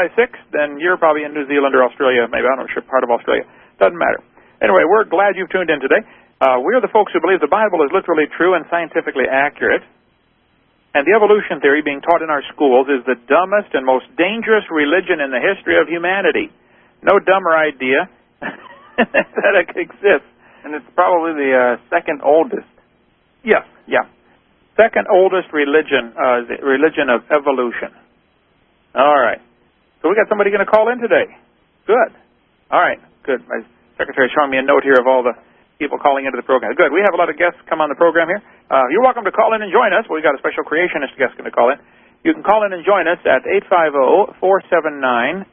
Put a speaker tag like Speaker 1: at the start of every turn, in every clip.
Speaker 1: by 6, then you're probably in New Zealand or Australia, maybe, I'm not sure, part of Australia. Doesn't matter. Anyway, we're glad you've tuned in today. We're the folks who believe the Bible is literally true and scientifically accurate. And the evolution theory being taught in our schools is the dumbest and most dangerous religion in the history of humanity. No dumber idea that it exists.
Speaker 2: And it's probably the second oldest.
Speaker 1: Yeah. Second oldest religion, the religion of evolution. All right. So we got somebody going to call in today. Good. All right. Good. My secretary's showing me a note here of all the people calling into the program. Good. We have a lot of guests come on the program here. You're welcome to call in and join us. We've got a special creationist guest going to call in. You can call in and join us at 850-479-3466,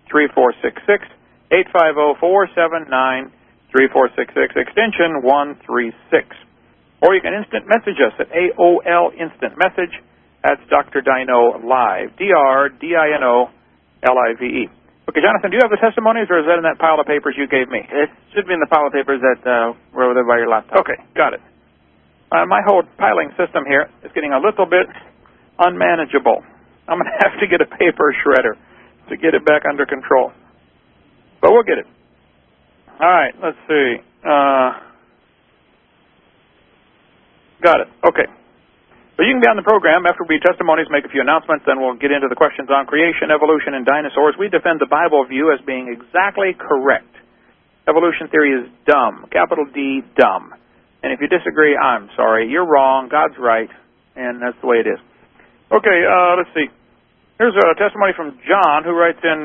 Speaker 1: 850-479-3466, extension 136. Or you can instant message us at AOL Instant Message. That's Dr. Dino Live, DrDinoLive. Okay, Jonathan, do you have the testimonies, or is that in that pile of papers you gave me?
Speaker 2: It should be in the pile of papers that were over there by your laptop.
Speaker 1: Okay, got it. My whole piling system here is getting a little bit unmanageable. I'm going to have to get a paper shredder to get it back under control. But we'll get it. All right, let's see. Got it. Okay. So you can be on the program after we testimonies, make a few announcements, then we'll get into the questions on creation, evolution, and dinosaurs. We defend the Bible view as being exactly correct. Evolution theory is dumb, capital D, dumb. And if you disagree, I'm sorry. You're wrong. God's right. And that's the way it is. Okay, let's see. Here's a testimony from John, who writes in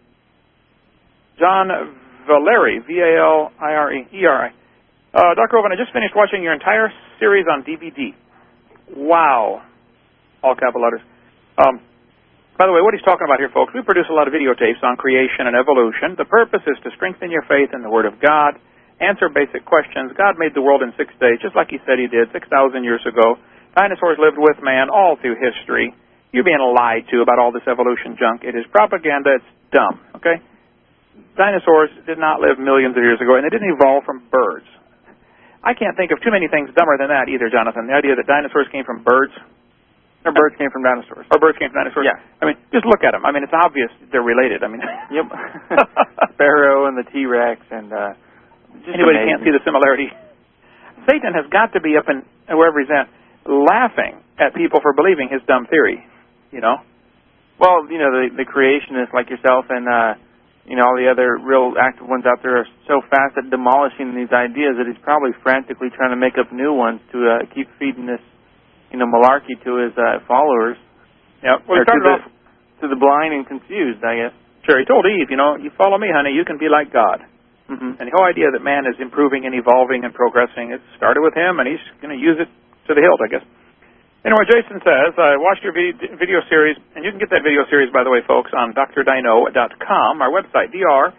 Speaker 1: John Valeri, V-A-L-I-R-E-R-I. Dr. Owen, I just finished watching your entire series on DVD. Wow. All capital letters. By the way, what he's talking about here, folks, we produce a lot of videotapes on creation and evolution. The purpose is to strengthen your faith in the Word of God, answer basic questions. God made the world in 6 days, just like he said he did 6,000 years ago. Dinosaurs lived with man all through history. You're being lied to about all this evolution junk. It is propaganda. It's dumb, okay? Dinosaurs did not live millions of years ago, and they didn't evolve from birds. I can't think of too many things dumber than that either, Jonathan. The idea that dinosaurs came from birds.
Speaker 2: Or birds came from dinosaurs.
Speaker 1: Or birds came from dinosaurs.
Speaker 2: Yeah.
Speaker 1: I mean, just look at them. I mean, it's obvious they're related. I mean,
Speaker 2: yep. Sparrow and the T-Rex and
Speaker 1: anybody can't see the similarity. Satan has got to be up in wherever he's at laughing at people for believing his dumb theory, you know?
Speaker 2: Well, you know, the creationists like yourself and all the other real active ones out there are so fast at demolishing these ideas that he's probably frantically trying to make up new ones to keep feeding this, malarkey to his followers.
Speaker 1: Yeah, well,
Speaker 2: to the blind and confused, I guess.
Speaker 1: Sure, he told Eve, you follow me, honey, you can be like God. Mm-hmm. And the whole idea that man is improving and evolving and progressing, it started with him, and he's going to use it to the hilt, I guess. Anyway, Jason says, I watched your video series, and you can get that video series, by the way, folks, on drdino.com, our website,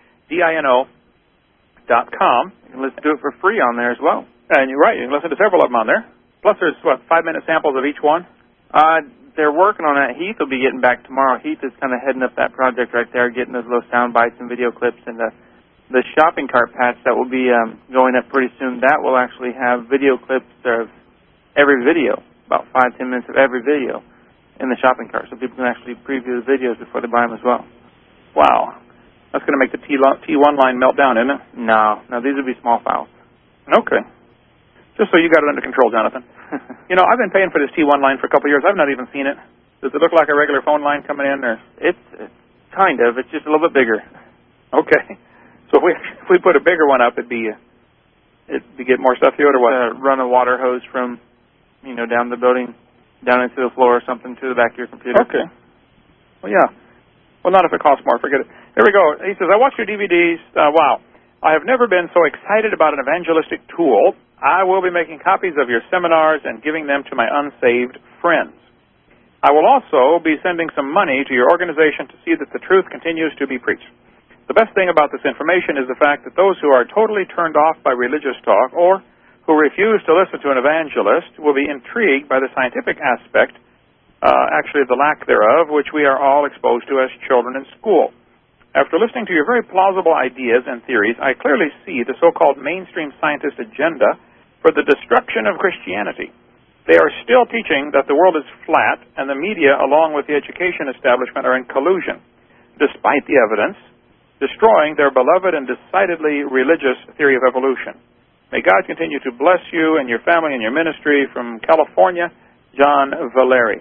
Speaker 1: drdino.com.
Speaker 2: You can listen to it for free on there as well.
Speaker 1: And you're right, you can listen to several of them on there. Plus, there's, 5-minute samples of each one?
Speaker 2: They're working on that. Heath will be getting back tomorrow. Heath is kind of heading up that project right there, getting those little sound bites and video clips. And the shopping cart patch that will be going up pretty soon, that will actually have video clips of every video. About 5-10 minutes of every video in the shopping cart, so people can actually preview the videos before they buy them as well.
Speaker 1: Wow. That's going to make the T1 line melt down, isn't it?
Speaker 2: No, these will be small files.
Speaker 1: Okay. Just so you got it under control, Jonathan. I've been paying for this T1 line for a couple of years. I've not even seen it. Does it look like a regular phone line coming in? Or
Speaker 2: It's kind of. It's just a little bit bigger.
Speaker 1: Okay. So if we put a bigger one up, it'd get more stuff through it, or what?
Speaker 2: Run a water hose from down the building, down into the floor or something to the back of your computer.
Speaker 1: Okay. Well, yeah. Well, not if it costs more. Forget it. Here we go. He says, I watched your DVDs. Wow. I have never been so excited about an evangelistic tool. I will be making copies of your seminars and giving them to my unsaved friends. I will also be sending some money to your organization to see that the truth continues to be preached. The best thing about this information is the fact that those who are totally turned off by religious talk or who refuse to listen to an evangelist will be intrigued by the scientific aspect, actually the lack thereof, which we are all exposed to as children in school. After listening to your very plausible ideas and theories, I clearly see the so-called mainstream scientist agenda for the destruction of Christianity. They are still teaching that the world is flat, and the media, along with the education establishment, are in collusion. despite the evidence, destroying their beloved and decidedly religious theory of evolution. May God continue to bless you and your family and your ministry. From California, John Valeri.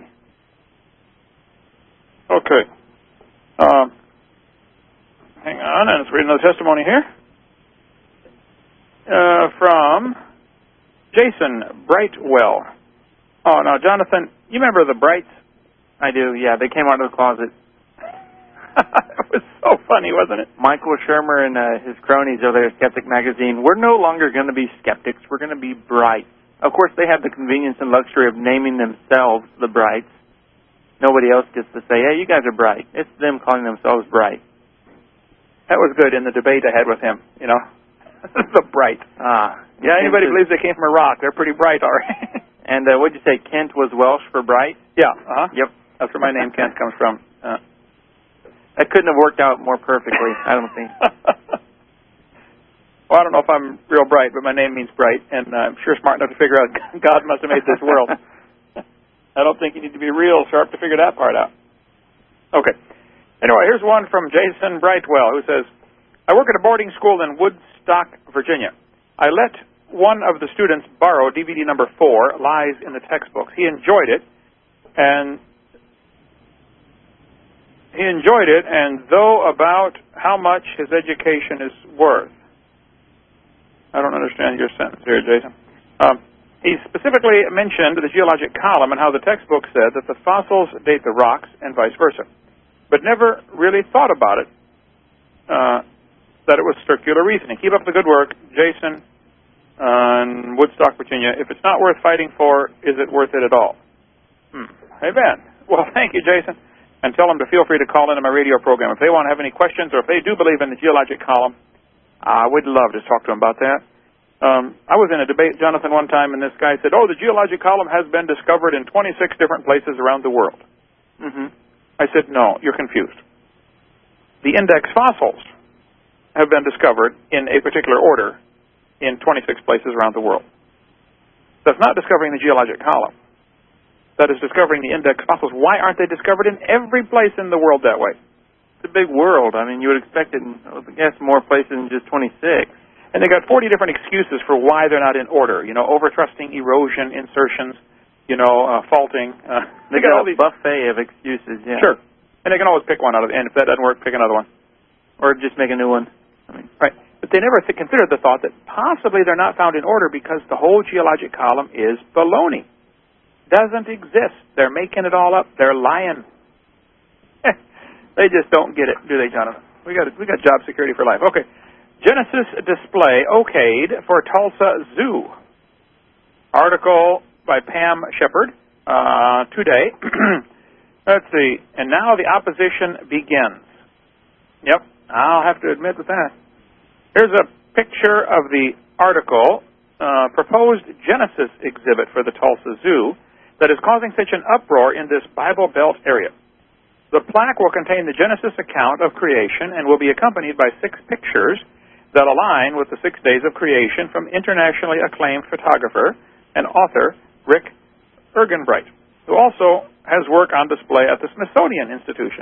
Speaker 1: Okay. Hang on, let's read another testimony here. From Jason Brightwell. Oh, now, Jonathan, you remember the Brights?
Speaker 2: I do, yeah. They came out of the closet.
Speaker 1: It was so funny, wasn't it?
Speaker 2: Michael Shermer and his cronies over there at Skeptic Magazine. We're no longer going to be skeptics. We're going to be bright. Of course, they have the convenience and luxury of naming themselves the Brights. Nobody else gets to say, hey, you guys are bright. It's them calling themselves bright.
Speaker 1: That was good in the debate I had with him, you know. The Bright. Yeah, anybody believes they came from Iraq. They're pretty bright, all right.
Speaker 2: And what'd you say, Kent was Welsh for bright?
Speaker 1: Yeah,
Speaker 2: Yep.
Speaker 1: That's where my name Kent comes from.
Speaker 2: That couldn't have worked out more perfectly, I don't think.
Speaker 1: Well, I don't know if I'm real bright, but my name means bright, and I'm sure smart enough to figure out God must have made this world. I don't think you need to be real sharp to figure that part out. Okay. Anyway, here's one from Jason Brightwell, who says, I work at a boarding school in Woodstock, Virginia. I let one of the students borrow DVD number 4, Lies in the Textbooks. He enjoyed it, and though about how much his education is worth. I don't understand your sentence here, Jason. He specifically mentioned the geologic column and how the textbook said that the fossils date the rocks and vice versa, but never really thought about it, that it was circular reasoning. Keep up the good work, Jason, in Woodstock, Virginia. If it's not worth fighting for, is it worth it at all? Amen. Well, thank you, Jason. And tell them to feel free to call into my radio program. If they want to have any questions or if they do believe in the geologic column, we'd love to talk to them about that. I was in a debate, Jonathan, one time, and this guy said, the geologic column has been discovered in 26 different places around the world. I said, no, you're confused. The index fossils have been discovered in a particular order in 26 places around the world. That's not discovering the geologic column. That is discovering the index fossils. Why aren't they discovered in every place in the world that way?
Speaker 2: It's a big world. I mean, you would expect it in, I guess, more places than just 26.
Speaker 1: And they got 40 different excuses for why they're not in order. You know, overtrusting, erosion, insertions, faulting.
Speaker 2: They got all these buffet of excuses, yeah.
Speaker 1: Sure. And they can always pick one out of it. And if that doesn't work, pick another one.
Speaker 2: Or just make a new one.
Speaker 1: Right. But they never considered the thought that possibly they're not found in order because the whole geologic column is baloney. Doesn't exist. They're making it all up. They're lying. They just don't get it, do they, Jonathan? We got job security for life. Okay. Genesis display okayed for Tulsa Zoo. Article by Pam Shepard today. Let's see. And now the opposition begins. Yep. I'll have to admit with that. Here's a picture of the article, proposed Genesis exhibit for the Tulsa Zoo, that is causing such an uproar in this Bible Belt area. The plaque will contain the Genesis account of creation and will be accompanied by 6 pictures that align with the 6 days of creation from internationally acclaimed photographer and author Rick Ergenbright, who also has work on display at the Smithsonian Institution.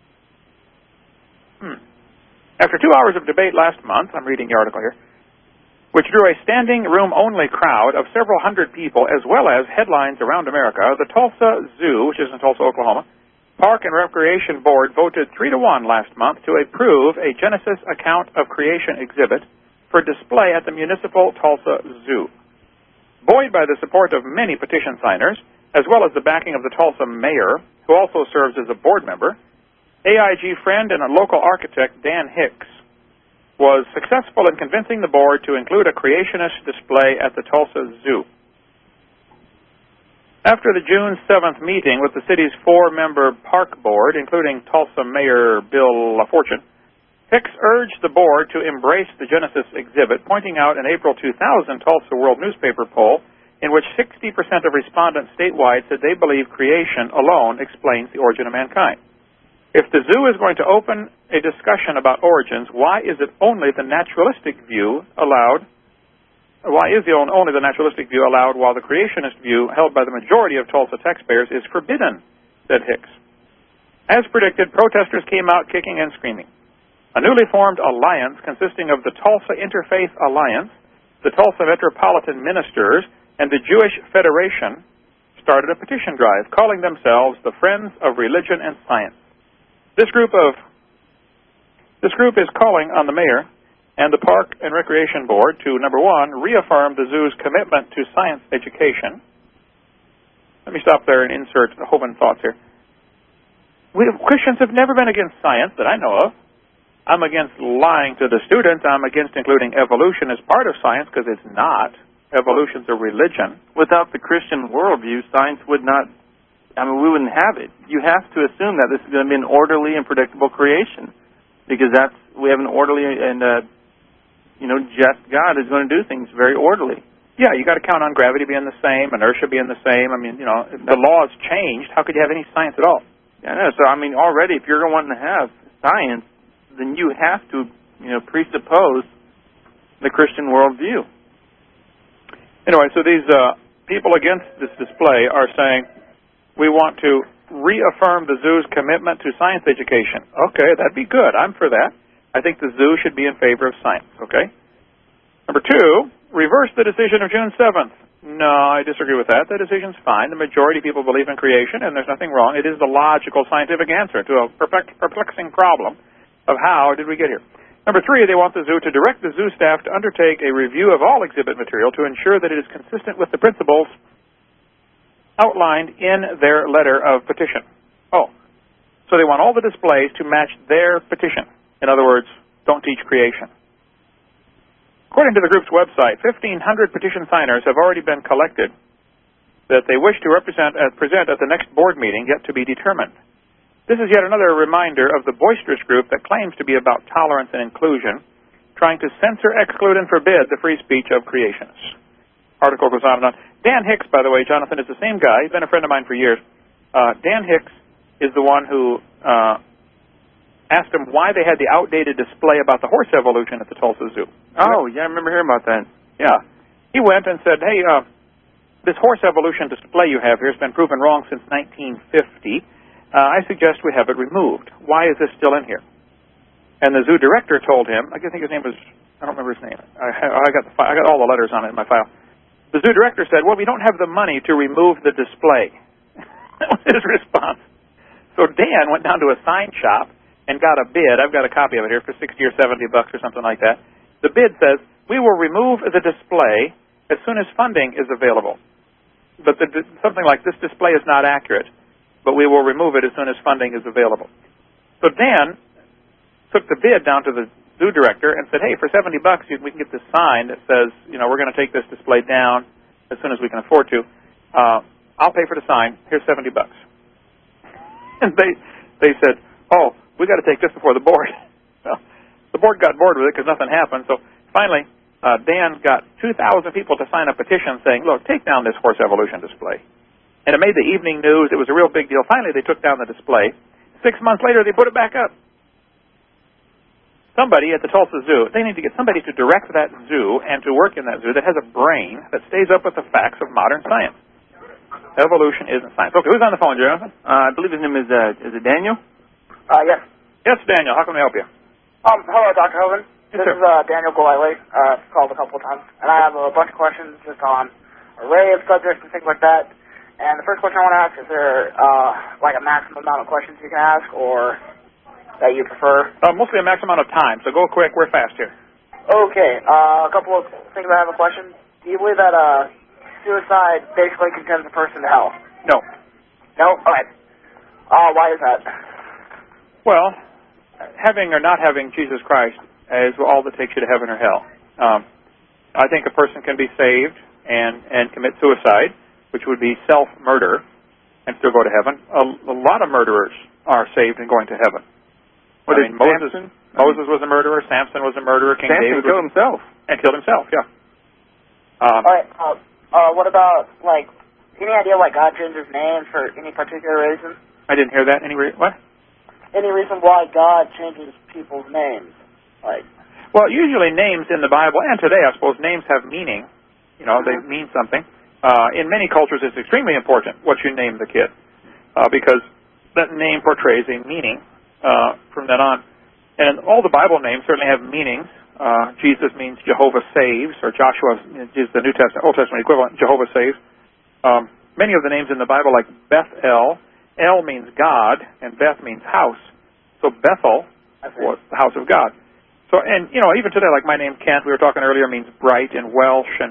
Speaker 1: After 2 hours of debate last month, I'm reading the article here, which drew a standing room-only crowd of several hundred people, as well as headlines around America, the Tulsa Zoo, which is in Tulsa, Oklahoma, Park and Recreation Board voted 3-1 last month to approve a Genesis account of creation exhibit for display at the municipal Tulsa Zoo. Buoyed by the support of many petition signers, as well as the backing of the Tulsa mayor, who also serves as a board member, AIG friend and a local architect, Dan Hicks, was successful in convincing the board to include a creationist display at the Tulsa Zoo. After the June 7th meeting with the city's 4-member park board, including Tulsa Mayor Bill LaFortune, Hicks urged the board to embrace the Genesis exhibit, pointing out an April 2000 Tulsa World newspaper poll in which 60% of respondents statewide said they believe creation alone explains the origin of mankind. If the zoo is going to open a discussion about origins, why is it only the naturalistic view allowed? Why is only the naturalistic view allowed while the creationist view held by the majority of Tulsa taxpayers is forbidden, said Hicks. As predicted, protesters came out kicking and screaming. A newly formed alliance consisting of the Tulsa Interfaith Alliance, the Tulsa Metropolitan Ministers, and the Jewish Federation started a petition drive calling themselves the Friends of Religion and Science. This group is calling on the mayor and the Park and Recreation Board to, number one, reaffirm the zoo's commitment to science education. Let me stop there and insert Hovind thoughts here. Christians have never been against science that I know of. I'm against lying to the students. I'm against including evolution as part of science because it's not. Evolution's a religion.
Speaker 2: Without the Christian worldview, science would not, we wouldn't have it. You have to assume that this is going to be an orderly and predictable creation because we have an orderly and, just God is going to do things very orderly.
Speaker 1: Yeah, you got to count on gravity being the same, inertia being the same. The laws changed. How could you have any science at all?
Speaker 2: Yeah, I know. So, already, if you're going to want to have science, then you have to, presuppose the Christian worldview.
Speaker 1: Anyway, so these people against this display are saying, we want to reaffirm the zoo's commitment to science education. Okay, that'd be good. I'm for that. I think the zoo should be in favor of science, okay? Number two, reverse the decision of June 7th. No, I disagree with that. The decision's fine. The majority of people believe in creation, and there's nothing wrong. It is the logical scientific answer to a perplexing problem of how did we get here. Number three, they want the zoo to direct the zoo staff to undertake a review of all exhibit material to ensure that it is consistent with the principles outlined in their letter of petition. Oh, so they want all the displays to match their petition. In other words, don't teach creation. According to the group's website, 1,500 petition signers have already been collected that they wish to present at the next board meeting, yet to be determined. This is yet another reminder of the boisterous group that claims to be about tolerance and inclusion, trying to censor, exclude, and forbid the free speech of creationists. Article goes on and on. Dan Hicks, by the way, Jonathan, is the same guy. He's been a friend of mine for years. Dan Hicks is the one who asked him why they had the outdated display about the horse evolution at the Tulsa Zoo.
Speaker 2: Oh, yeah, I remember hearing about that.
Speaker 1: Yeah. He went and said, hey, this horse evolution display you have here has been proven wrong since 1950. I suggest we have it removed. Why is this still in here? And the zoo director told him, I think his name was, I don't remember his name. I got all the letters on it in my file. The zoo director said, well, we don't have the money to remove the display. That was his response. So Dan went down to a sign shop and got a bid. I've got a copy of it here for $60 or $70 or something like that. The bid says, we will remove the display as soon as funding is available. But something like this display is not accurate, but we will remove it as soon as funding is available. So Dan took the bid down to the zoo director and said, hey, for $70 we can get this sign that says, we're going to take this display down as soon as we can afford to. I'll pay for the sign. Here's $70. And they said, oh, we got to take this before the board. Well, the board got bored with it because nothing happened. So finally, Dan got 2,000 people to sign a petition saying, look, take down this horse evolution display. And it made the evening news. It was a real big deal. Finally, they took down the display. 6 months later, they put it back up. Somebody at the Tulsa Zoo, they need to get somebody to direct that zoo and to work in that zoo that has a brain that stays up with the facts of modern science. Evolution isn't science. Okay, who's on the phone, Jonathan?
Speaker 2: I believe his name is it Daniel?
Speaker 3: Yes.
Speaker 1: Yes, Daniel. How can I help you?
Speaker 3: Hello, Dr. Hovind.
Speaker 1: Yes,
Speaker 3: this
Speaker 1: sir.
Speaker 3: is Daniel Golightly. I've called a couple of times, and I have a bunch of questions just on array of subjects and things like that. And the first question I want to ask, is there like a maximum amount of questions you can ask, or that you prefer?
Speaker 1: Mostly a maximum amount of time, so go quick. We're fast here.
Speaker 3: Okay. A couple of things I have a question. Do you believe that suicide basically condemns a person to hell?
Speaker 1: No.
Speaker 3: No? All right. Why is that?
Speaker 1: Well, having or not having Jesus Christ is all that takes you to heaven or hell. I think a person can be saved and commit suicide, which would be self-murder, and still go to heaven. A lot of murderers are saved and going to heaven. Moses was a murderer. Samson was a murderer. King David
Speaker 2: killed himself.
Speaker 1: And killed himself, yeah.
Speaker 3: All right. What about, like, any idea why God changes names for any particular reason?
Speaker 1: I didn't hear that. What?
Speaker 3: Any reason why God changes people's names?
Speaker 1: Well, usually names in the Bible, and today, I suppose, names have meaning. They mean something. In many cultures, it's extremely important what you name the kid, because that name portrays a meaning from then on. And all the Bible names certainly have meanings. Jesus means Jehovah saves, or Joshua is the Old Testament equivalent, Jehovah saves. Many of the names in the Bible, like Bethel, El means God, and Beth means house. So Bethel was the house of God. So, and, you know, even today, like my name, Kent, we were talking earlier, means bright in Welsh, and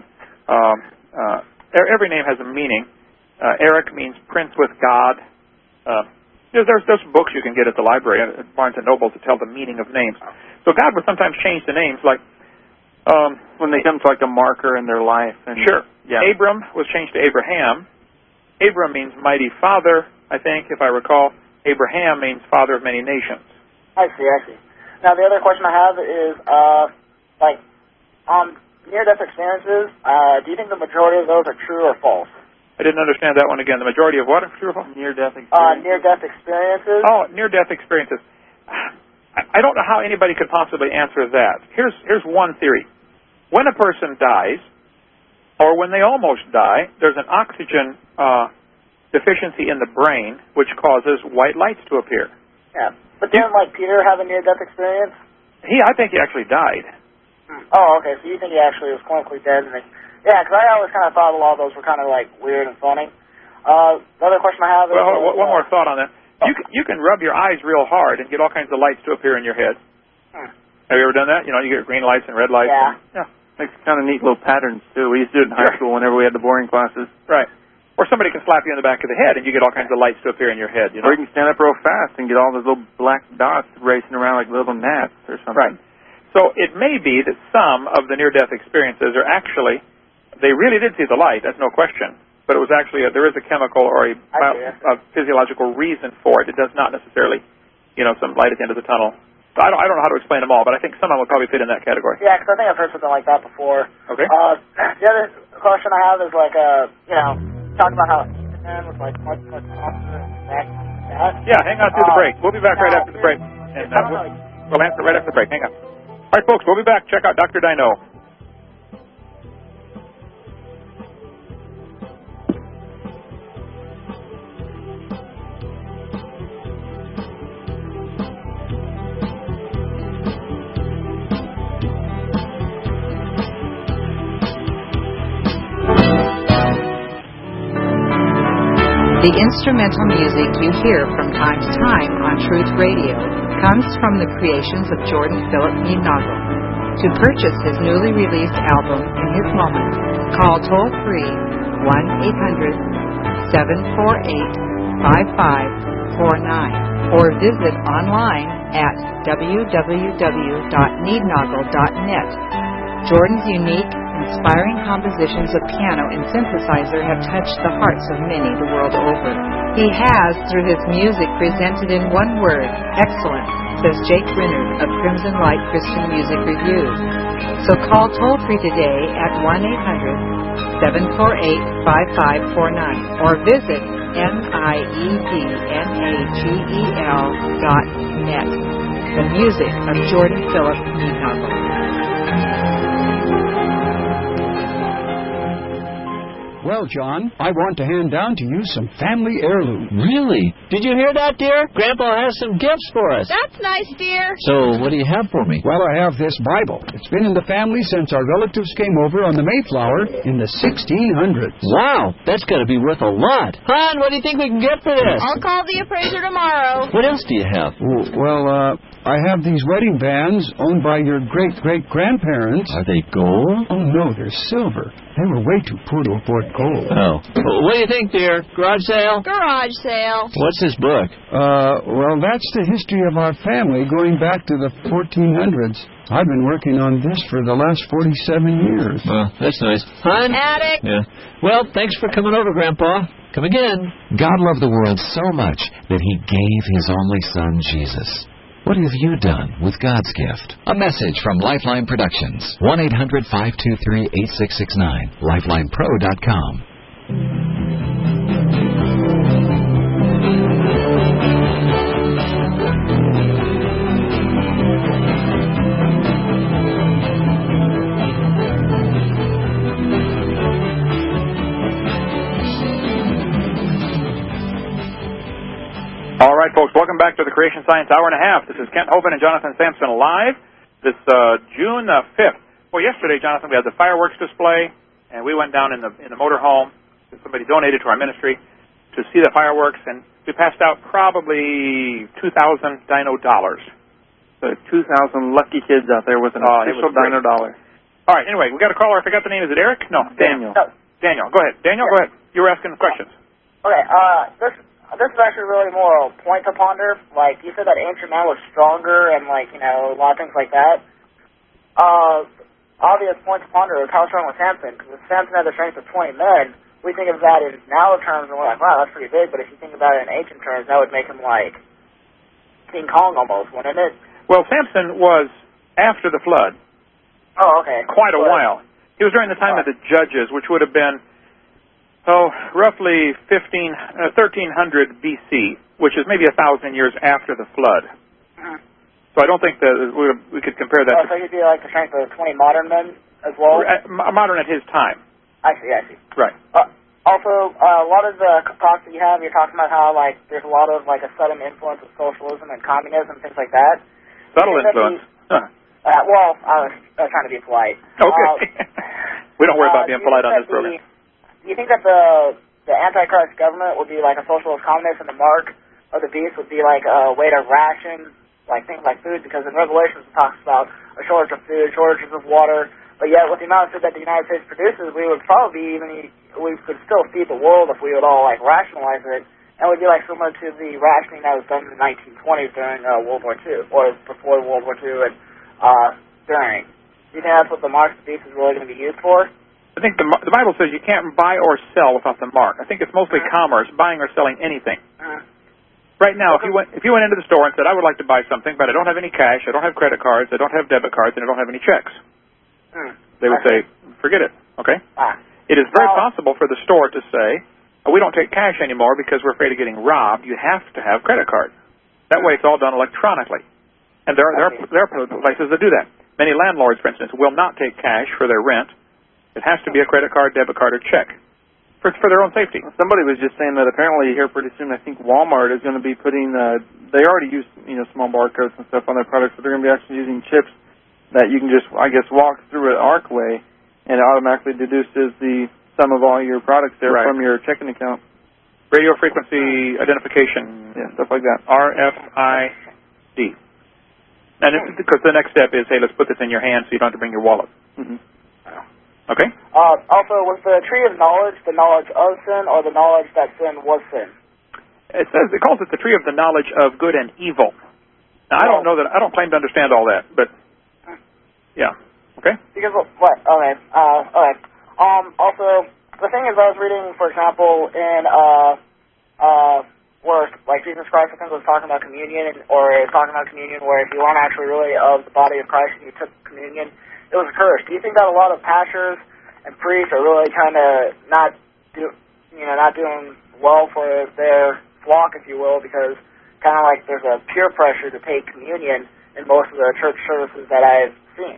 Speaker 1: every name has a meaning. Eric means prince with God. There's books you can get at the library, at Barnes & Noble, to tell the meaning of names. So God would sometimes change the names, like
Speaker 2: when they come to like a marker in their life. And,
Speaker 1: sure.
Speaker 2: Yeah.
Speaker 1: Abram was changed to Abraham. Abram means mighty father, I think, if I recall. Abraham means father of many nations.
Speaker 3: I see. Now, the other question I have is, like, on near-death experiences, do you think the majority of those are true or false?
Speaker 1: I didn't understand that one again. The majority of what? True or false?
Speaker 2: Near-death experiences.
Speaker 3: Near-death experiences.
Speaker 1: Oh, near-death experiences. I don't know how anybody could possibly answer that. Here's one theory. When a person dies, or when they almost die, there's an oxygen deficiency in the brain, which causes white lights to appear.
Speaker 3: Yeah. But didn't, like, Peter have a near-death experience?
Speaker 1: I think he actually died.
Speaker 3: Oh, okay. So you think he actually was clinically dead? Yeah, because I always kind of thought a lot of those were kind of, like, weird and funny. The other question I have is...
Speaker 1: Well, one more thought on that. You can rub your eyes real hard and get all kinds of lights to appear in your head. Have you ever done that? You know, you get green lights and red lights.
Speaker 3: Yeah.
Speaker 2: Makes kind of neat little patterns, too. We used to do it in high school whenever we had the boring classes.
Speaker 1: Right. Or somebody can slap you in the back of the head and you get all kinds of lights to appear in your head. You know?
Speaker 2: Or you can stand up real fast and get all those little black dots racing around like little gnats or something.
Speaker 1: Right. So it may be that some of the near-death experiences are actually, they really did see the light, that's no question. But it was actually, there is a chemical or a physiological reason for it. It does not necessarily, you know, some light at the end of the tunnel. So I don't know how to explain them all, but I think some of them would probably fit in that category.
Speaker 3: Yeah, because I think I've heard something like that before.
Speaker 1: Okay.
Speaker 3: The other question I have is, like, you know, talking about how man was, like, much back.
Speaker 1: Yeah, hang on through the break. We'll be back right after the break. And we'll answer right after the break. Hang on. All right, folks, we'll be back. Check out Dr. Dino.
Speaker 4: The instrumental music you hear from time to time on Truth Radio comes from the creations of Jordan Philip Neednoggle. To purchase his newly released album, In His Moment, call toll-free 1-800-748-5549 or visit online at www.neednoggle.net. Jordan's unique, inspiring compositions of piano and synthesizer have touched the hearts of many the world over. He has, through his music, presented in one word, excellent, says Jake Rinnard of Crimson Light Christian Music Review. So call toll-free today at 1-800-748-5549 or visit NIEDNAGEL.net. The music of Jordan Philip Neednoggle.
Speaker 5: Well, John, I want to hand down to you some family heirloom.
Speaker 6: Really? Did you hear that, dear? Grandpa has some gifts for us.
Speaker 7: That's nice, dear.
Speaker 6: So, what do you have for me?
Speaker 5: Well, I have this Bible. It's been in the family since our relatives came over on the Mayflower in the 1600s.
Speaker 6: Wow, that's got to be worth a lot. Hon, what do you think we can get for this?
Speaker 7: I'll call the appraiser tomorrow.
Speaker 6: What else do you have?
Speaker 5: Well, I have these wedding bands owned by your great-great-grandparents.
Speaker 6: Are they gold?
Speaker 5: Oh, no, they're silver. They were way too poor to afford gold.
Speaker 6: Oh. What do you think, dear? Garage sale?
Speaker 7: Garage sale.
Speaker 6: What's this book?
Speaker 5: Well, that's the history of our family going back to the 1400s. I've been working on this for the last 47 years.
Speaker 6: Well, that's nice. Hon?
Speaker 7: Attic.
Speaker 6: Yeah. Well, thanks for coming over, Grandpa. Come again.
Speaker 8: God loved the world so much that He gave His only Son, Jesus. What have you done with God's gift? A message from Lifeline Productions. 1-800-523-8669. LifelinePro.com.
Speaker 1: All back to the Creation Science Hour and a Half. This is Kent Hovind and Jonathan Sampson live this June 5th. Well, yesterday, Jonathan, we had the fireworks display, and we went down in the motor home. Somebody donated to our ministry to see the fireworks, and we passed out probably 2,000 Dino dollars.
Speaker 2: So 2,000 lucky kids out there with an official Dino dollar.
Speaker 1: All right, anyway, we got a caller. I forgot the name. Is it Eric? No,
Speaker 2: Daniel.
Speaker 3: No.
Speaker 1: Daniel, go ahead. Daniel, go ahead. You were asking questions.
Speaker 3: Okay, this is actually really more a point to ponder. Like, you said that ancient man was stronger and, like, you know, a lot of things like that. Obvious point to ponder is how strong was Samson, because if Samson had the strength of 20 men, we think of that in now terms and we're like, wow, that's pretty big, but if you think about it in ancient terms, that would make him like King Kong almost, wouldn't it?
Speaker 1: Well, Samson was after the flood.
Speaker 3: Oh, okay.
Speaker 1: Quite a while. He was during the time of the Judges, which would have been, roughly 1300 BC, which is maybe 1,000 years after the flood.
Speaker 3: Mm-hmm.
Speaker 1: So I don't think that we could compare that to...
Speaker 3: So he'd be like the strength of 20 modern men as well?
Speaker 1: Modern at his time.
Speaker 3: I see.
Speaker 1: Right.
Speaker 3: Also, a lot of the talks that you have, you're talking about how, like, there's a lot of, like, a sudden influence of socialism and communism, things like that.
Speaker 1: Subtle influence.
Speaker 3: Well, I was trying to be polite.
Speaker 1: Okay. We don't worry about being polite on this program.
Speaker 3: Do you think that the Antichrist government would be like a socialist communist and the mark of the beast would be like a way to ration, like, things like food? Because in Revelations it talks about a shortage of food, shortages of water, but yet with the amount of food that the United States produces, we would probably we could still feed the world if we would all, like, rationalize it. And it would be, like, similar to the rationing that was done in the 1920s during World War II, or before World War II and during. Do you think that's what the mark of the beast is really going to be used for?
Speaker 1: I think the Bible says you can't buy or sell without the mark. I think it's mostly commerce, buying or selling anything. Right now, if you went into the store and said, I would like to buy something, but I don't have any cash, I don't have credit cards, I don't have debit cards, and I don't have any checks, they would say, forget it, okay? It is very possible for the store to say, we don't take cash anymore because we're afraid of getting robbed. You have to have credit cards. That way it's all done electronically. And there are places that do that. Many landlords, for instance, will not take cash for their rent. It has to be a credit card, debit card, or check for their own safety.
Speaker 2: Somebody was just saying that apparently here pretty soon, I think Walmart is going to be putting, they already use, small barcodes and stuff on their products, but they're going to be actually using chips that you can just, I guess, walk through it Arcway, and it automatically deduces the sum of all your products there from your checking account.
Speaker 1: Radio frequency identification.
Speaker 2: Yeah, stuff like that.
Speaker 1: RFID. And because the next step is, hey, let's put this in your hand so you don't have to bring your wallet.
Speaker 2: Mm-hmm.
Speaker 1: Okay?
Speaker 3: Also, was the tree of knowledge the knowledge of sin or the knowledge that sin was sin?
Speaker 1: It calls it the tree of the knowledge of good and evil. Now, I don't claim to understand all that, but yeah. Okay?
Speaker 3: Because what? Okay. Also, the thing is, I was reading, for example, in where like Jesus Christ, I think, was talking about communion, or talking about communion, where if you weren't actually really of the body of Christ and you took communion, it was a curse. Do you think that a lot of pastors and priests are really kind of not doing well for their flock, if you will, because kind of like there's a peer pressure to take communion in most of the church services that I've seen?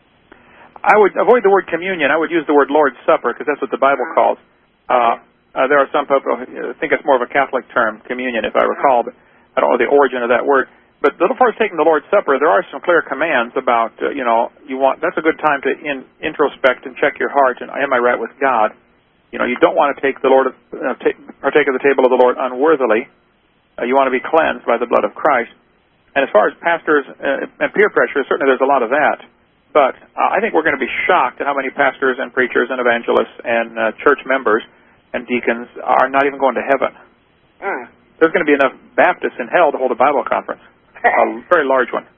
Speaker 1: I would avoid the word communion. I would use the word Lord's Supper, because that's what the Bible calls. There are some people who think it's more of a Catholic term, communion, if I recall, but I don't know the origin of that word. But as far as taking the Lord's Supper, there are some clear commands about, that's a good time to introspect and check your heart, and am I right with God? You don't want to take the Lord, partake of the table of the Lord unworthily. You want to be cleansed by the blood of Christ. And as far as pastors and peer pressure, certainly there's a lot of that. But I think we're going to be shocked at how many pastors and preachers and evangelists and church members and deacons are not even going to heaven. There's going to be enough Baptists in hell to hold a Bible conference, a very large one.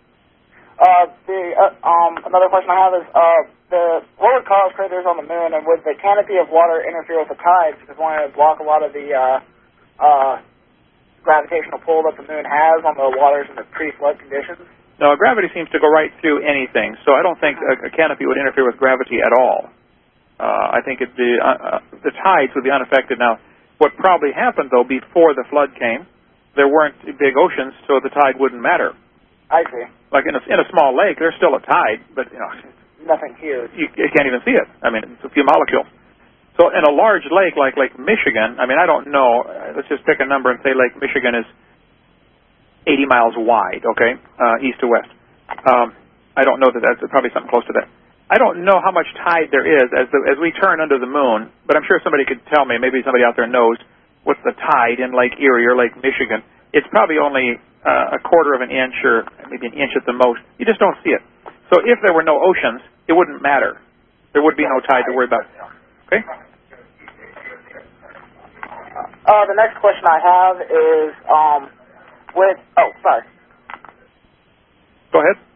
Speaker 3: Another question I have is, what would cause craters on the moon, and would the canopy of water interfere with the tides, because one would block a lot of the gravitational pull that the moon has on the waters in the pre-flood conditions?
Speaker 1: No, gravity seems to go right through anything, so I don't think a canopy would interfere with gravity at all. I think the tides would be unaffected. Now, what probably happened, though, before the flood came, there weren't big oceans, so the tide wouldn't matter.
Speaker 3: I see.
Speaker 1: Like in a small lake, there's still a tide, but
Speaker 3: nothing huge.
Speaker 1: You can't even see it. I mean, it's a few molecules. So in a large lake like Lake Michigan, I mean, I don't know. Let's just pick a number and say Lake Michigan is 80 miles wide, okay, east to west. I don't know that's probably something close to that. I don't know how much tide there is as we turn under the moon, but I'm sure somebody could tell me, maybe somebody out there knows, what's the tide in Lake Erie or Lake Michigan. It's probably only a quarter of an inch or maybe an inch at the most. You just don't see it. So if there were no oceans, it wouldn't matter. There would be no tide to worry about. Okay?
Speaker 3: The next question I have is
Speaker 1: Go ahead.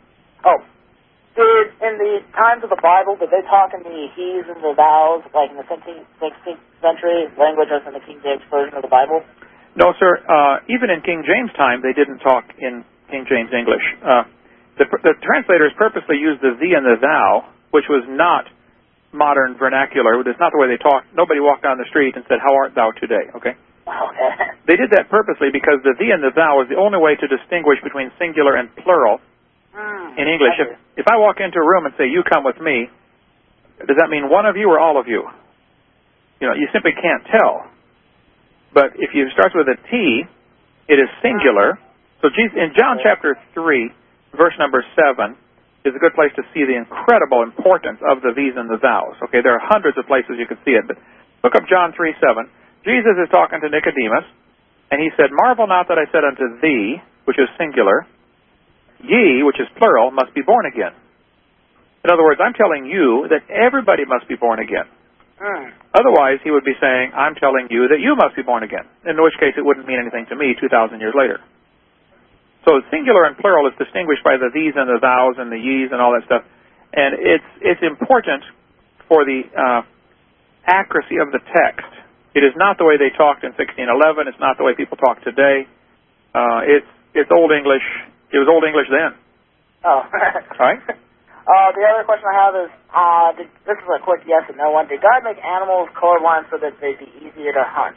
Speaker 3: In the times of the Bible, did they talk in the he's and the thous, like in the 16th century language as in the King James Version of the Bible?
Speaker 1: No, sir. Even in King James time, they didn't talk in King James English. The translators purposely used the thee and the thou, which was not modern vernacular. It's not the way they talk. Nobody walked down the street and said, "How art thou today?" Okay?
Speaker 3: Okay.
Speaker 1: They did that purposely because the thee and the thou is the only way to distinguish between singular and plural in English. If I walk into a room and say, "You come with me," does that mean one of you or all of you? You know, you simply can't tell. But if you start with a T, it is singular. So Jesus, in John chapter 3, verse number 7, is a good place to see the incredible importance of the these and the thous. Okay, there are hundreds of places you can see it, but look up John 3:7. Jesus is talking to Nicodemus, and he said, "Marvel not that I said unto thee," which is singular, "ye," which is plural, "must be born again." In other words, I'm telling you that everybody must be born again. Otherwise, he would be saying, "I'm telling you that you must be born again," in which case it wouldn't mean anything to me 2,000 years later. So singular and plural is distinguished by the these and the thous and the ye's and all that stuff. And it's important for the accuracy of the text. It is not the way they talked in 1611. It's not the way people talk today. It's Old English. It was Old English then.
Speaker 3: Oh.
Speaker 1: All right.
Speaker 3: The other question I have is, this is a quick yes and no one. Did God make animals colorblind so that they'd be easier to hunt?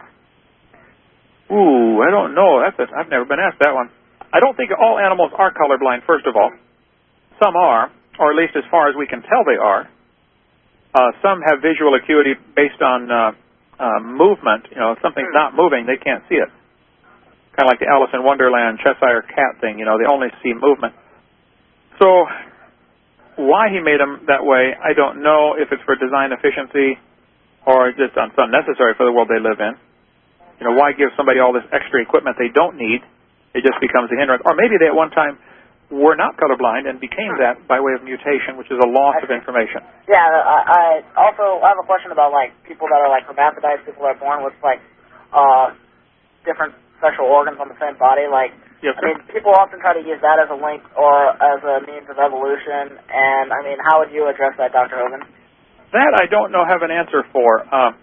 Speaker 1: Ooh, I don't know. I've never been asked that one. I don't think all animals are colorblind, first of all. Some are, or at least as far as we can tell they are. Some have visual acuity based on movement. You know, if something's not moving, they can't see it. Kind of like the Alice in Wonderland Cheshire Cat thing, you know, they only see movement. So why he made them that way, I don't know if it's for design efficiency or just unnecessary for the world they live in. You know, why give somebody all this extra equipment they don't need? It just becomes a hindrance. Or maybe they at one time were not colorblind and became that by way of mutation, which is a loss of information.
Speaker 3: Yeah, I also have a question about, like, people that are, like, hermaphrodites, people that are born with, like, different sexual organs on the same body. Like,
Speaker 1: yes,
Speaker 3: I mean, people often try to use that as a link or as a means of evolution. And, I mean, how would you address that, Dr. Hogan?
Speaker 1: That I don't have an answer for.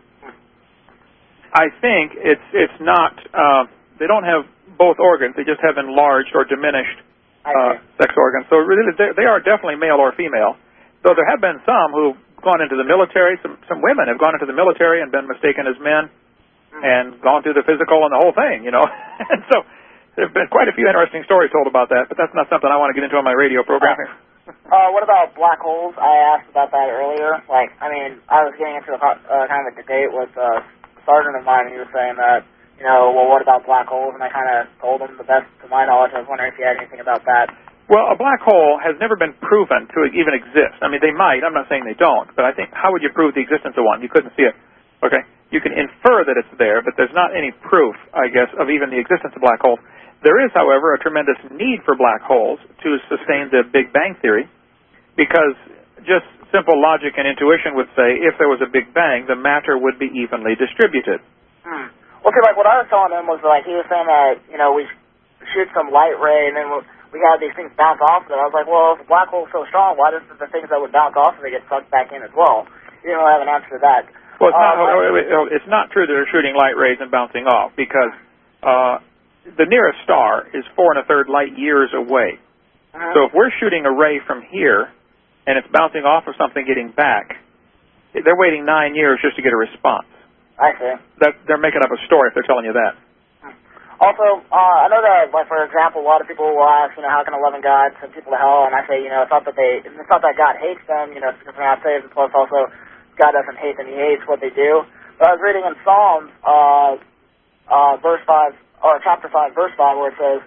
Speaker 1: I think it's not, they don't have both organs. They just have enlarged or diminished sex organs. So really, they are definitely male or female. Though there have been some who've gone into the military. Some women have gone into the military and been mistaken as men and gone through the physical and the whole thing, you know. And so there have been quite a few interesting stories told about that, but that's not something I want to get into on my radio program here.
Speaker 3: What about black holes? I asked about that earlier. Like, I mean, I was getting into kind of a debate with a sergeant of mine, and he was saying that, you know, well, what about black holes? And I kind of told him the best to my knowledge. I was wondering if you had anything about that.
Speaker 1: Well, a black hole has never been proven to even exist. I mean, they might. I'm not saying they don't. But I think, how would you prove the existence of one? You couldn't see it. Okay? You can infer that it's there, but there's not any proof, I guess, of even the existence of black holes. There is, however, a tremendous need for black holes to sustain the Big Bang Theory, because just simple logic and intuition would say if there was a Big Bang, the matter would be evenly distributed.
Speaker 3: Well, see, like, what I was telling him was, like, he was saying that, you know, we shoot some light ray, and then we have these things bounce off of it. I was like, well, if a black hole's so strong, why doesn't the things that would bounce off of it get sucked back in as well? He didn't really have an answer to that.
Speaker 1: Well, it's not true that they're shooting light rays and bouncing off, because the nearest star is 4 1/3 light years away. So if we're shooting a ray from here, and it's bouncing off of something getting back, they're waiting 9 years just to get a response.
Speaker 3: I see.
Speaker 1: They're making up a story if they're telling you that.
Speaker 3: Also, I know that, like, for example, a lot of people will ask, you know, how can a loving God send people to hell? And I say, you know, it's not that God hates them, you know, because they're not saved, and plus also God doesn't hate them, he hates what they do. But I was reading in Psalms, verse 5, or chapter 5, verse 5, where it says,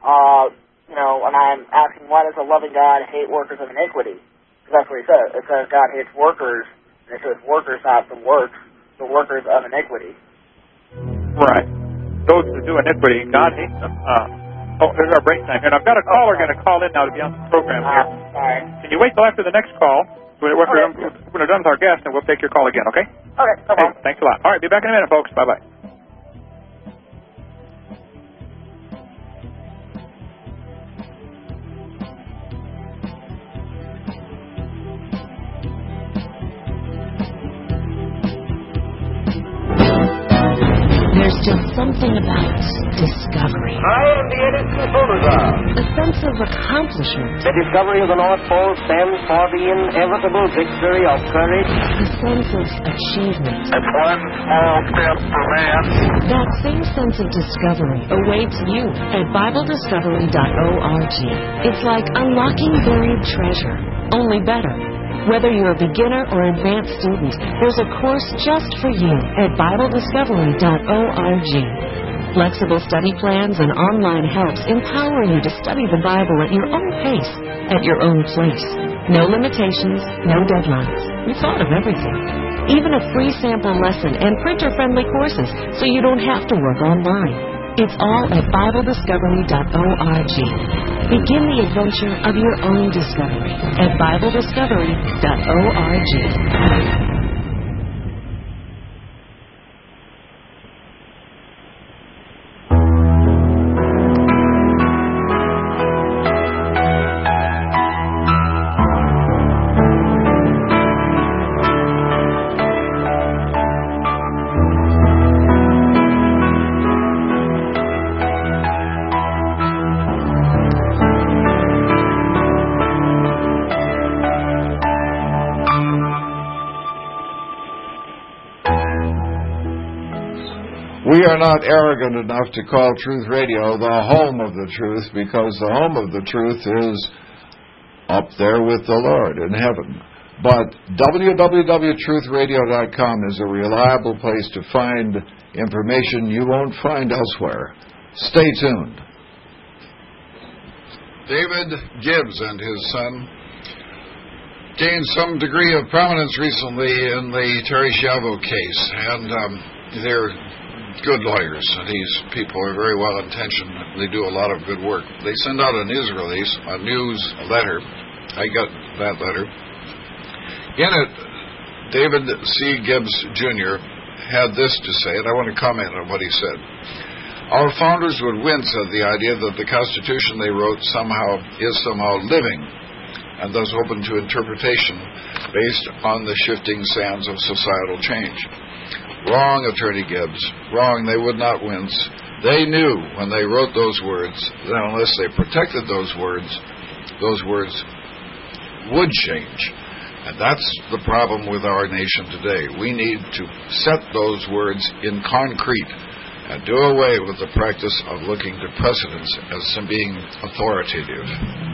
Speaker 3: when I'm asking why does a loving God hate workers of iniquity? Because that's what he says. It says God hates workers, and it says workers, not the works, the workers of iniquity.
Speaker 1: Right. Those who do iniquity, God hates them. There's our break time here. And I've got a caller going to call in now to be on the program here.
Speaker 3: Sorry.
Speaker 1: Can you wait till after the next call? When we're done with our guest, and we'll take your call again, okay?
Speaker 3: Okay, no problem.
Speaker 1: Thanks a lot. All right, be back in a minute, folks. Bye-bye.
Speaker 9: There's just something about discovery.
Speaker 10: I am the Edison photograph.
Speaker 9: A sense of accomplishment.
Speaker 10: The discovery of the North Pole stands for the inevitable victory of courage.
Speaker 9: A sense of achievement.
Speaker 10: It's one small step for man.
Speaker 9: That same sense of discovery awaits you at BibleDiscovery.org. It's like unlocking buried treasure, only better. Whether you're a beginner or advanced student, there's a course just for you at BibleDiscovery.org. Flexible study plans and online helps empower you to study the Bible at your own pace, at your own place. No limitations, no deadlines. We thought of everything. Even a free sample lesson and printer-friendly courses so you don't have to work online. It's all at BibleDiscovery.org. Begin the adventure of your own discovery at BibleDiscovery.org.
Speaker 11: We are not arrogant enough to call Truth Radio the home of the truth, because the home of the truth is up there with the Lord in heaven. But www.truthradio.com is a reliable place to find information you won't find elsewhere. Stay tuned.
Speaker 12: David Gibbs and his son gained some degree of prominence recently in the Terry Schiavo case, and they're good lawyers. These people are very well intentioned. They do a lot of good work. They send out a news release, a news letter. I got that letter. In it, David C. Gibbs Jr. had this to say, and I want to comment on what he said. Our founders would wince at the idea that the Constitution they wrote is somehow living, and thus open to interpretation based on the shifting sands of societal change. Wrong, Attorney Gibbs. Wrong. They would not wince. They knew when they wrote those words that unless they protected those words would change. And that's the problem with our nation today. We need to set those words in concrete and do away with the practice of looking to precedents as being authoritative.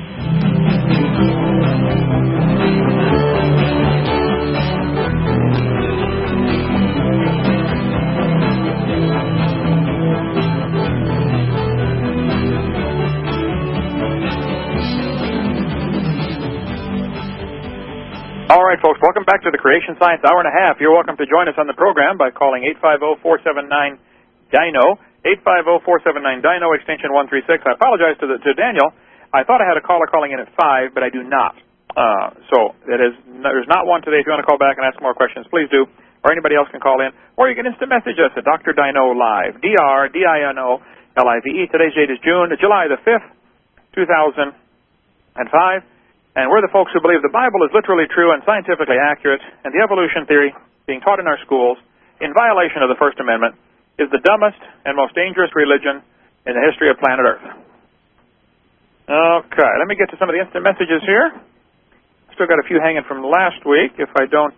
Speaker 1: All right, folks, welcome back to the Creation Science Hour and a Half. You're welcome to join us on the program by calling 850-479-DINO, 850-479-DINO, extension 136. I apologize to Daniel. I thought I had a caller calling in at 5, but I do not. So there's not one today. If you want to call back and ask more questions, please do. Or anybody else can call in. Or you can instant message us at Dr. Dino Live, DRDINO-LIVE. Today's date is July the 5th, 2005. And we're the folks who believe the Bible is literally true and scientifically accurate, and the evolution theory being taught in our schools in violation of the First Amendment is the dumbest and most dangerous religion in the history of planet Earth. Okay, let me get to some of the instant messages here. Still got a few hanging from last week. If I don't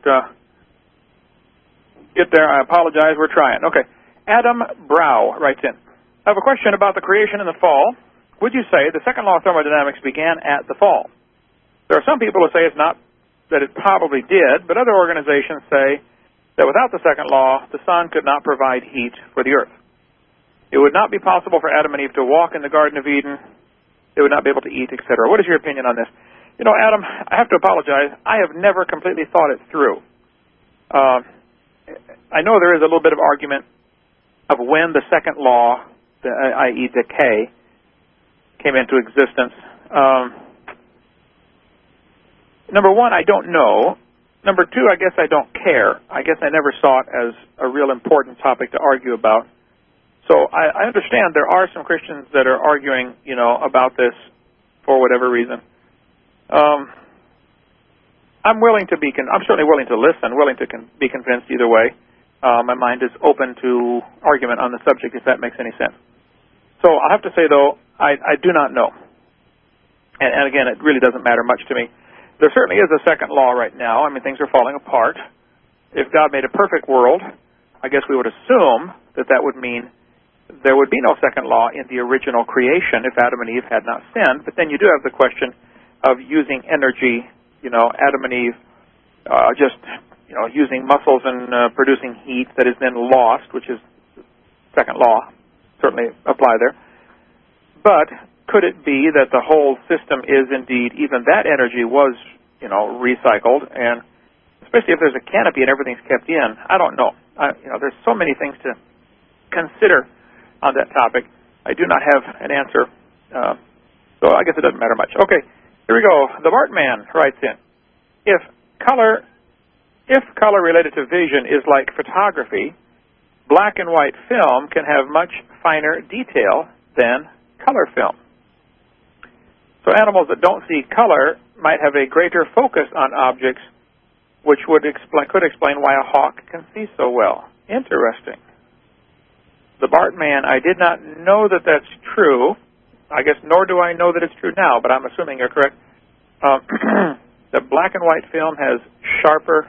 Speaker 1: get there, I apologize. We're trying. Okay, Adam Brow writes in, I have a question about the creation in the fall. Would you say the second law of thermodynamics began at the fall? There are some people who say it's not, that it probably did, but other organizations say that without the second law, the sun could not provide heat for the earth. It would not be possible for Adam and Eve to walk in the Garden of Eden they would not be able to eat, etc. What is your opinion on this? You know, Adam, I have to apologize. I have never completely thought it through. I know there is a little bit of argument of when the second law, i.e. decay, came into existence. Number one, I don't know. Number two, I guess I don't care. I guess I never saw it as a real important topic to argue about. So I understand there are some Christians that are arguing, you know, about this for whatever reason. I'm certainly willing to listen, willing to be convinced either way. My mind is open to argument on the subject, if that makes any sense. So I'll have to say, though, I do not know. And again, it really doesn't matter much to me. There certainly is a second law right now. I mean, things are falling apart. If God made a perfect world, I guess we would assume that that would mean there would be no second law in the original creation if Adam and Eve had not sinned. But then you do have the question of using energy, you know, Adam and Eve using muscles and producing heat that is then lost, which is second law, certainly apply there. But could it be that the whole system is indeed, even that energy was, you know, recycled, and especially if there's a canopy and everything's kept in? I don't know. There's so many things to consider on that topic. I do not have an answer, so I guess it doesn't matter much. Okay, here we go. The Bartman writes in, if color related to vision is like photography, black and white film can have much finer detail than color film. So animals that don't see color might have a greater focus on objects, which could explain why a hawk can see so well. Interesting. The Bartman, I did not know that that's true. I guess nor do I know that it's true now, but I'm assuming you're correct. The black and white film has sharper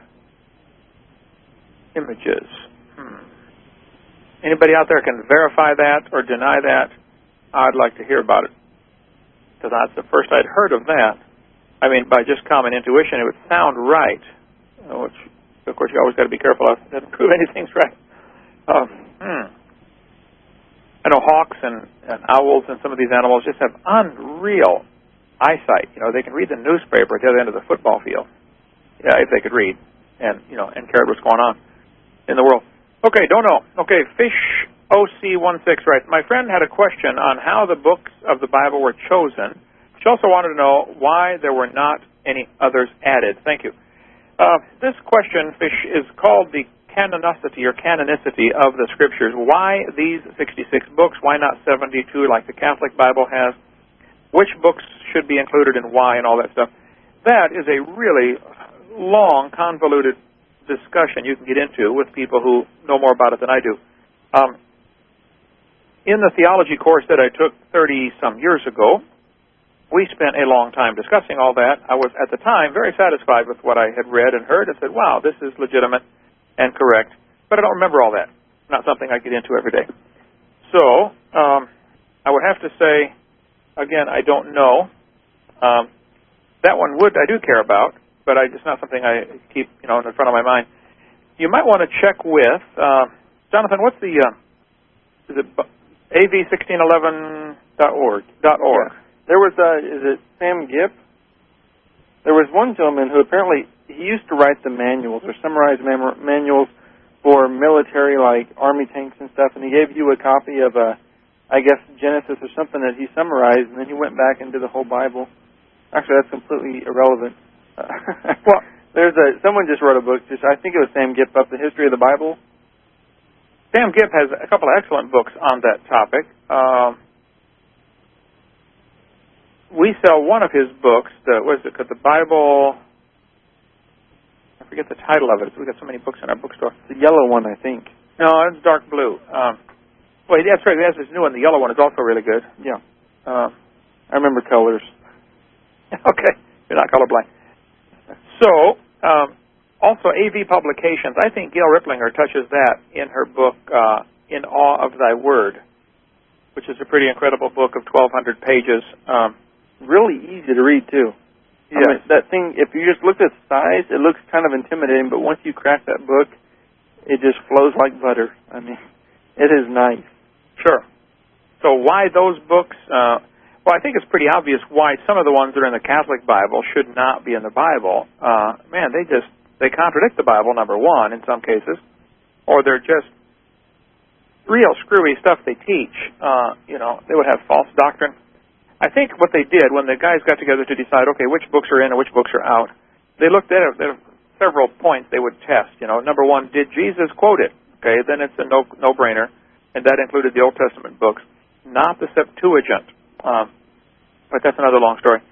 Speaker 1: images. Anybody out there can verify that or deny that? I'd like to hear about it, because that's the first I'd heard of that. I mean, by just common intuition, it would sound right, which, of course, you always got to be careful of. It doesn't prove anything's right. I know hawks and owls and some of these animals just have unreal eyesight. You know, they can read the newspaper at the other end of the football field. Yeah, if they could read and care what's going on in the world. Okay, don't know. Okay, Fish OC16 writes, my friend had a question on how the books of the Bible were chosen. She also wanted to know why there were not any others added. Thank you. This question, Fish, is called the canonicity of the Scriptures. Why these 66 books? Why not 72 like the Catholic Bible has? Which books should be included and why and all that stuff? That is a really long, convoluted discussion you can get into with people who know more about it than I do. In the theology course that I took 30-some years ago, we spent a long time discussing all that. I was, at the time, very satisfied with what I had read and heard and said, wow, this is legitimate and correct. But I don't remember all that. Not something I get into every day. So, I would have to say, again, I don't know. That one I do care about, but it's not something I keep, in the front of my mind. You might want to check with, Jonathan, what's the, is it AV1611.org?
Speaker 2: Yeah. There was, is it Sam Gipp? There was one gentleman who apparently, he used to write the manuals or summarize manuals for military, like Army tanks and stuff, and he gave you a copy of, I guess, Genesis or something that he summarized, and then he went back and did the whole Bible. Actually, that's completely irrelevant. Well, someone just wrote a book, I think it was Sam Gipp, up the history of the Bible.
Speaker 1: Sam Gipp has a couple of excellent books on that topic. We sell one of his books, the Bible, I forget the title of it. We've got so many books in our bookstore.
Speaker 2: The yellow one, I think.
Speaker 1: No, it's dark blue. Well, that's right. He has this new one. The yellow one is also really good.
Speaker 2: Yeah. I remember colors.
Speaker 1: Okay. You're not colorblind. So, also AV Publications. I think Gail Ripplinger touches that in her book, In Awe of Thy Word, which is a pretty incredible book of 1,200 pages.
Speaker 2: Really easy to read, too. Yes. I mean, that thing, if you just look at the size, it looks kind of intimidating, but once you crack that book, it just flows like butter. I mean, it is nice.
Speaker 1: Sure. So why those books? Well, I think it's pretty obvious why some of the ones that are in the Catholic Bible should not be in the Bible. They contradict the Bible, number one, in some cases, or they're just real screwy stuff they teach. They would have false doctrine. I think what they did when the guys got together to decide, okay, which books are in and which books are out, they looked at several points they would test. Number one, did Jesus quote it? Okay, then it's a no-brainer, and that included the Old Testament books, not the Septuagint. But that's another long story.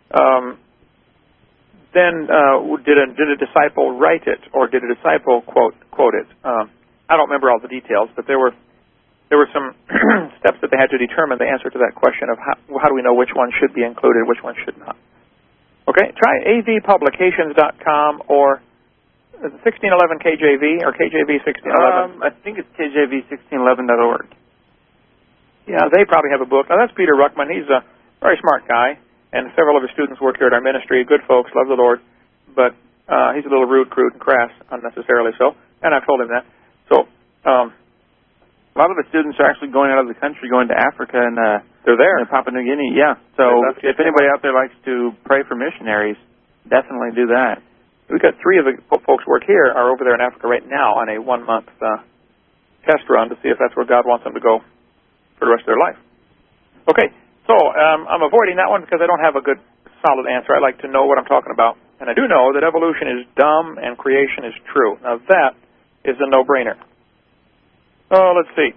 Speaker 1: Then did a disciple write it, or did a disciple quote it? I don't remember all the details, but there were some steps that they had to determine the answer to that question of how do we know which one should be included, which one should not. Okay, try avpublications.com or 1611 KJV or KJV 1611.
Speaker 2: I think it's KJV1611.org.
Speaker 1: Yeah, they probably have a book. Now, that's Peter Ruckman. He's a very smart guy, and several of his students work here at our ministry. Good folks, love the Lord, but he's a little rude, crude, and crass, unnecessarily so, and I've told him that. So,
Speaker 2: a lot of the students are actually going out of the country, going to Africa, and
Speaker 1: they're there.
Speaker 2: In Papua New Guinea, yeah. So if anybody out there likes to pray for missionaries, definitely do that.
Speaker 1: We've got 3 of the folks who work here are over there in Africa right now on a 1-month test run to see if that's where God wants them to go for the rest of their life. Okay, so I'm avoiding that one because I don't have a good, solid answer. I like to know what I'm talking about. And I do know that evolution is dumb and creation is true. Now, that is a no-brainer. Oh, let's see.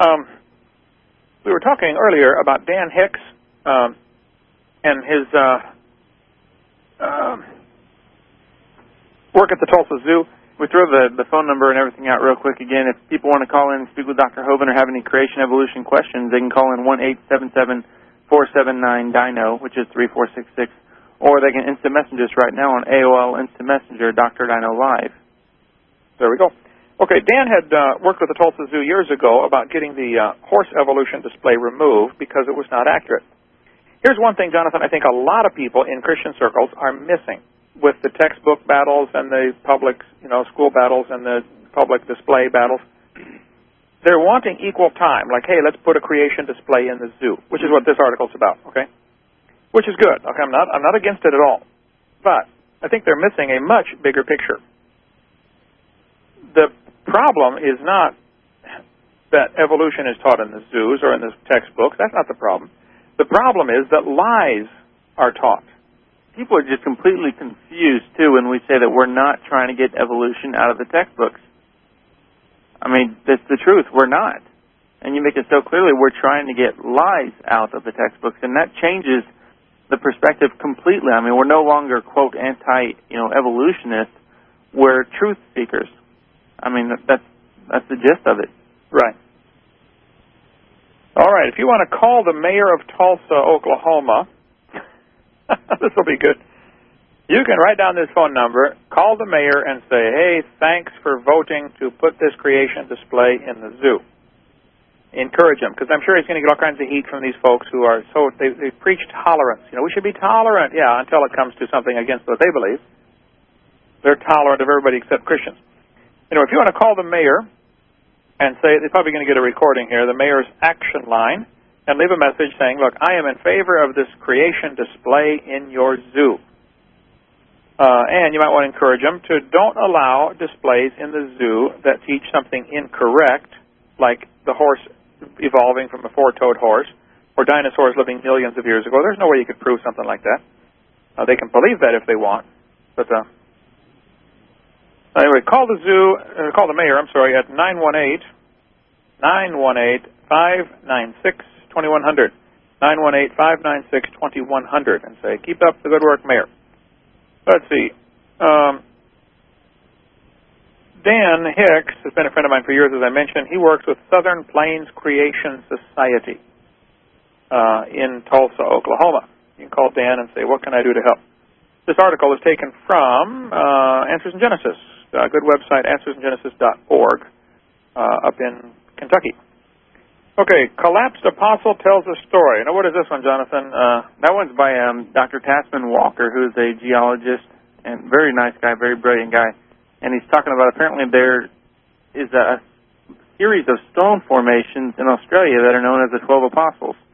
Speaker 1: We were talking earlier about Dan Hicks and his work at the Tulsa Zoo.
Speaker 2: We throw the phone number and everything out real quick again. If people want to call in and speak with Dr. Hovind or have any creation evolution questions, they can call in 1-877-479-DINO, which is 3466, or they can instant message us right now on AOL Instant Messenger, Dr. Dino Live.
Speaker 1: There we go. Okay, Dan had worked with the Tulsa Zoo years ago about getting the horse evolution display removed because it was not accurate. Here's one thing, Jonathan, I think a lot of people in Christian circles are missing with the textbook battles and the public, school battles and the public display battles. They're wanting equal time, like, hey, let's put a creation display in the zoo, which is what this article's about, okay? Which is good. Okay, I'm not against it at all. But I think they're missing a much bigger picture. The problem is not that evolution is taught in the zoos or in the textbooks. That's not the problem. The problem is that lies are taught.
Speaker 2: People are just completely confused, too, when we say that we're not trying to get evolution out of the textbooks. I mean, that's the truth. We're not. And you make it so clearly we're trying to get lies out of the textbooks, and that changes the perspective completely. I mean, we're no longer, quote, anti-evolutionists. We're truth seekers. I mean, that's the gist of it.
Speaker 1: Right. All right. If you want to call the mayor of Tulsa, Oklahoma, this will be good. You can write down this phone number, call the mayor, and say, hey, thanks for voting to put this creation display in the zoo. Encourage him, because I'm sure he's going to get all kinds of heat from these folks who are they preach tolerance. We should be tolerant, until it comes to something against what they believe. They're tolerant of everybody except Christians. If you want to call the mayor and say, they're probably going to get a recording here, the mayor's action line, and leave a message saying, look, I am in favor of this creation display in your zoo. And you might want to encourage them to don't allow displays in the zoo that teach something incorrect, like the horse evolving from a 4-toed horse, or dinosaurs living millions of years ago. There's no way you could prove something like that. They can believe that if they want, but anyway, call the mayor, at 918-596-2100. 918-596-2100, and say, keep up the good work, Mayor. Let's see. Dan Hicks has been a friend of mine for years, as I mentioned. He works with Southern Plains Creation Society in Tulsa, Oklahoma. You can call Dan and say, what can I do to help? This article is taken from Answers in Genesis, a good website, answersingenesis.org, up in Kentucky. Okay, Collapsed Apostle Tells a Story. Now, what is this one, Jonathan?
Speaker 2: That one's by Dr. Tasman Walker, who is a geologist and very nice guy, very brilliant guy. And he's talking about apparently there is a series of stone formations in Australia that are known as the 12 Apostles.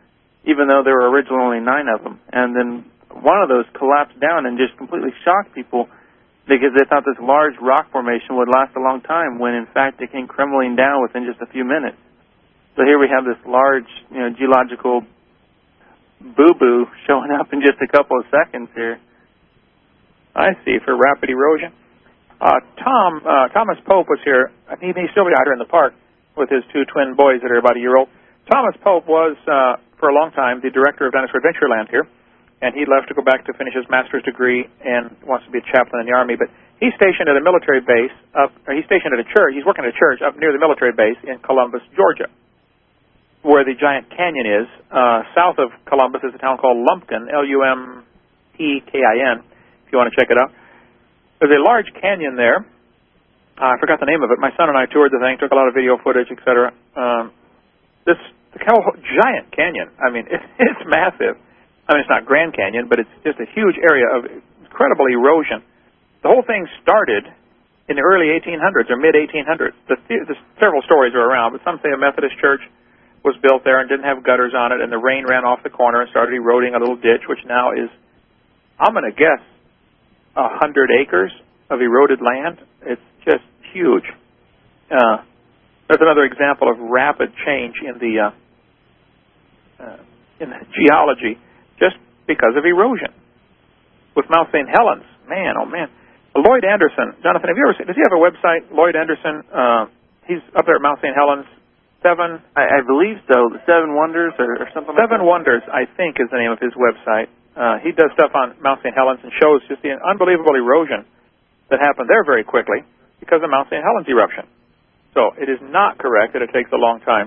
Speaker 2: even though there were originally only 9 of them. And then one of those collapsed down and just completely shocked people because they thought this large rock formation would last a long time, when in fact it came crumbling down within just a few minutes. So here we have this large, geological boo-boo showing up in just a couple of seconds here.
Speaker 1: I see, for rapid erosion. Thomas Pope was here. He's still out here in the park with his 2 twin boys that are about a year old. Thomas Pope was, for a long time, the director of Dinosaur Adventureland here, and he left to go back to finish his master's degree and wants to be a chaplain in the Army. But he's stationed at a military base he's stationed at a church. He's working at a church up near the military base in Columbus, Georgia, where the giant canyon is. South of Columbus is a town called Lumpkin, Lumpekin, if you want to check it out. There's a large canyon there. I forgot the name of it. My son and I toured the thing, took a lot of video footage, etc. The giant canyon, it's massive. It's not Grand Canyon, but it's just a huge area of incredible erosion. The whole thing started in the early 1800s or mid-1800s. The several stories are around, but some say a Methodist church was built there and didn't have gutters on it, and the rain ran off the corner and started eroding a little ditch, which now is, I'm going to guess, 100 acres of eroded land. It's just huge. There's another example of rapid change in the geology just because of erosion. With Mount St. Helens, man, oh man. Lloyd Anderson, Jonathan, have you ever seen, does he have a website, Lloyd Anderson? He's up there at Mount St. Helens.
Speaker 2: I believe so. The 7 Wonders or something like that?
Speaker 1: 7 Wonders, I think, is the name of his website. He does stuff on Mount St. Helens and shows just the unbelievable erosion that happened there very quickly because of Mount St. Helens eruption. So it is not correct that it takes a long time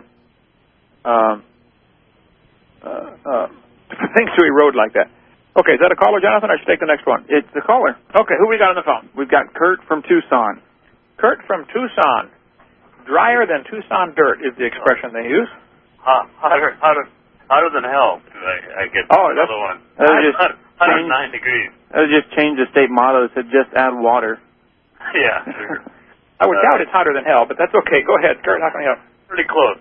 Speaker 1: for things to erode like that. Okay, is that a caller, Jonathan? I should take the next one.
Speaker 2: It's the caller.
Speaker 1: Okay, who we got on the phone?
Speaker 2: We've got Kurt from Tucson.
Speaker 1: Kurt from Tucson. Drier than Tucson dirt is the expression they use.
Speaker 13: Hotter than hell. I get another one. 109 degrees.
Speaker 2: That would just change the state motto. It said just add water.
Speaker 13: Yeah, sure.
Speaker 1: I would doubt it's hotter than hell, but that's okay. Go ahead, Kurt. How can I help?
Speaker 13: Pretty close.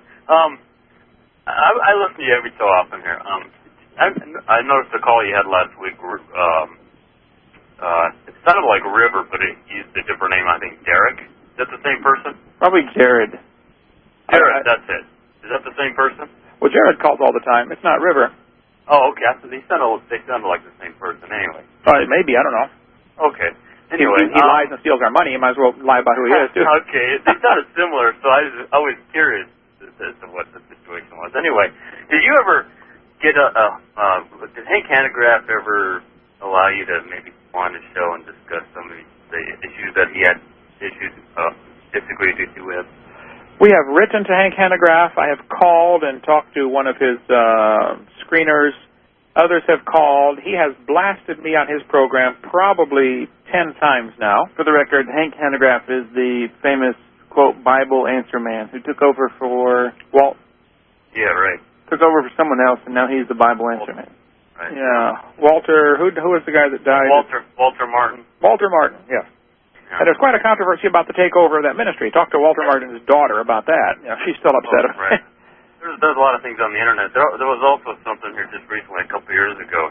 Speaker 13: I listen to you every so often here. I noticed the call you had last week. It sounded like River, but it used a different name. I think Derek. Is that the same person?
Speaker 2: Probably Jared.
Speaker 13: Jared, that's it. Is that the same person?
Speaker 1: Well, Jared calls all the time. It's not River.
Speaker 13: Oh, okay. They sounded like the same person anyway.
Speaker 1: Maybe. I don't know.
Speaker 13: Okay. Anyway.
Speaker 1: He lies and steals our money. He might as well lie about who he is, too.
Speaker 13: Okay. They sounded similar, so I was curious as to what the situation was. Anyway, did you ever get did Hank Hanegraaff ever allow you to maybe come on the show and discuss some of the issues that he had disagreed with you with?
Speaker 1: We have written to Hank Hanegraaff. I have called and talked to one of his screeners. Others have called. He has blasted me on his program probably 10 times now.
Speaker 2: For the record, Hank Hanegraaff is the famous, quote, Bible answer man who took over for Walt.
Speaker 13: Yeah, right.
Speaker 2: Took over for someone else, and now he's the Bible answer man.
Speaker 13: Right.
Speaker 1: Yeah. Walter, who was the guy that died?
Speaker 13: Walter Martin.
Speaker 1: Walter Martin, yes.
Speaker 13: Yeah.
Speaker 1: And there's quite a controversy about the takeover of that ministry. Talk to Walter Martin's daughter about that. She's still upset about
Speaker 13: it. Right. There's a lot of things on the internet. There was also something here just recently, a couple of years ago.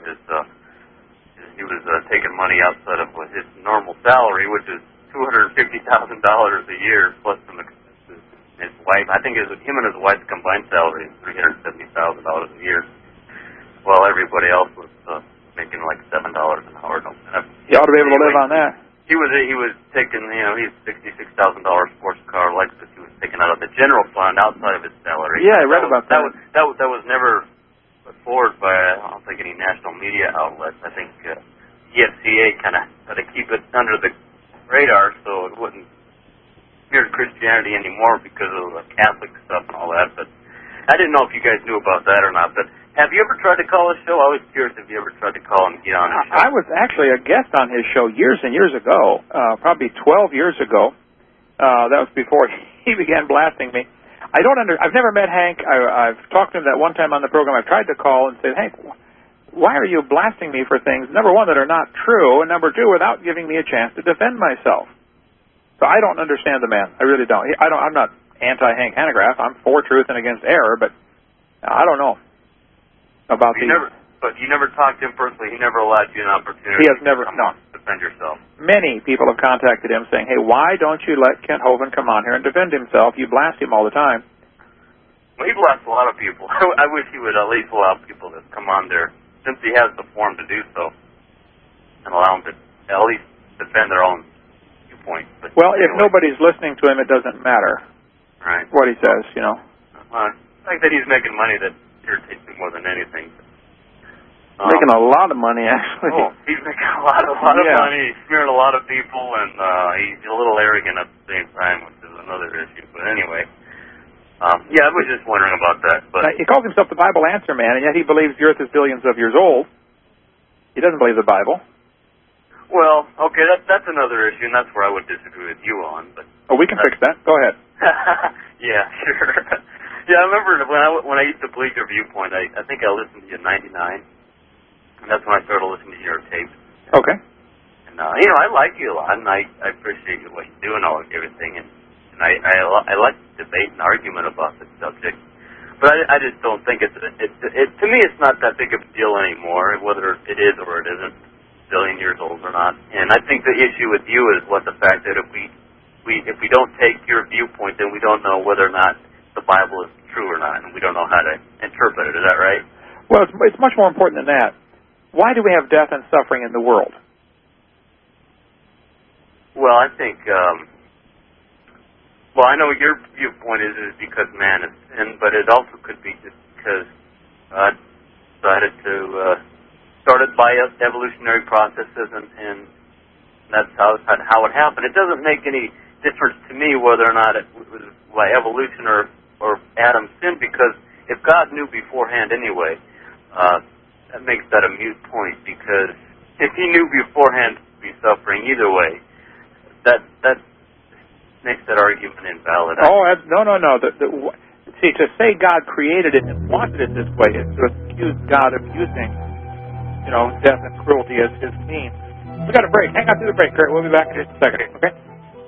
Speaker 13: He was taking money outside of his normal salary, which is $250,000 a year, plus his wife. I think him and his wife's combined salary is $370,000 a year. Well, everybody else was making like $7 an hour.
Speaker 1: He ought to be able to live on that.
Speaker 13: He was taking, he's $66,000 sports car Lexus. He was taking out of the general fund outside of his salary.
Speaker 2: Yeah, I read about that.
Speaker 13: That was never put forward by, I don't think, any national media outlets. I think EFCA kind of had to keep it under the radar so it wouldn't appear to Christianity anymore because of the Catholic stuff and all that. But I didn't know if you guys knew about that or not. But have you ever tried to call his show? I was curious if you ever tried to call and get on his show.
Speaker 1: I was actually a guest on his show years and years ago, probably 12 years ago. That was before he began blasting me. I've never met Hank. I've talked to him that one time on the program. I've tried to call and say, Hank, why are you blasting me for things, number one, that are not true, and number two, without giving me a chance to defend myself? So I don't understand the man. I really don't. I'm not anti-Hank Hanegraaff. I'm for truth and against error, but I don't know. about the...
Speaker 13: But you never talked to him personally. He never allowed you an opportunity.
Speaker 1: He has never, no.
Speaker 13: To defend yourself.
Speaker 1: Many people have contacted him saying, hey, why don't you let Kent Hovind come on here and defend himself? You blast him all the time.
Speaker 13: Well, he blasts a lot of people. I wish he would at least allow people to come on there, since he has the forum to do so, and allow them to at least defend their own viewpoint. But
Speaker 1: well, if nobody's listening to him, it doesn't matter what he says, you know.
Speaker 13: The fact that he's making money, that irritates me more than anything.
Speaker 2: Making a lot of money, actually.
Speaker 13: Oh, he's making a lot of money. He's smearing a lot of people, and he's a little arrogant at the same time, which is another issue. But anyway, I was just wondering about that. But
Speaker 1: he calls himself the Bible Answer Man, and yet he believes the earth is billions of years old. He doesn't believe the Bible.
Speaker 13: Well, okay, that's another issue, and that's where I would disagree with you on. But
Speaker 1: we can fix that. Go ahead.
Speaker 13: Yeah, sure. Yeah, I remember when I used to believe your viewpoint. I think I listened to you in '99. And that's when I started listening to your tapes.
Speaker 1: Okay.
Speaker 13: And, I like you a lot, and I appreciate what you do and everything. And I like debate and argument about this subject. But I just don't think to me, it's not that big of a deal anymore, whether it is or it isn't a billion years old or not. And I think the issue with you is the fact that if we don't take your viewpoint, then we don't know whether or not the Bible is true or not, and we don't know how to interpret it. Is that right?
Speaker 1: Well, it's much more important than that. Why do we have death and suffering in the world?
Speaker 13: Well, I think, I know your viewpoint is because man is sin, but it also could be just because God decided to, started by evolutionary processes, and that's how it happened. It doesn't make any difference to me whether or not it was by evolution or Adam sinned, because if God knew beforehand anyway, that makes that a moot point, because if he knew beforehand to be suffering either way, that makes that argument invalid.
Speaker 1: Oh, no. See, to say God created it and wanted it this way is to accuse God of using, death and cruelty as his means. We got a break. Hang on through the break, Kurt. We'll be back in just a second. Okay.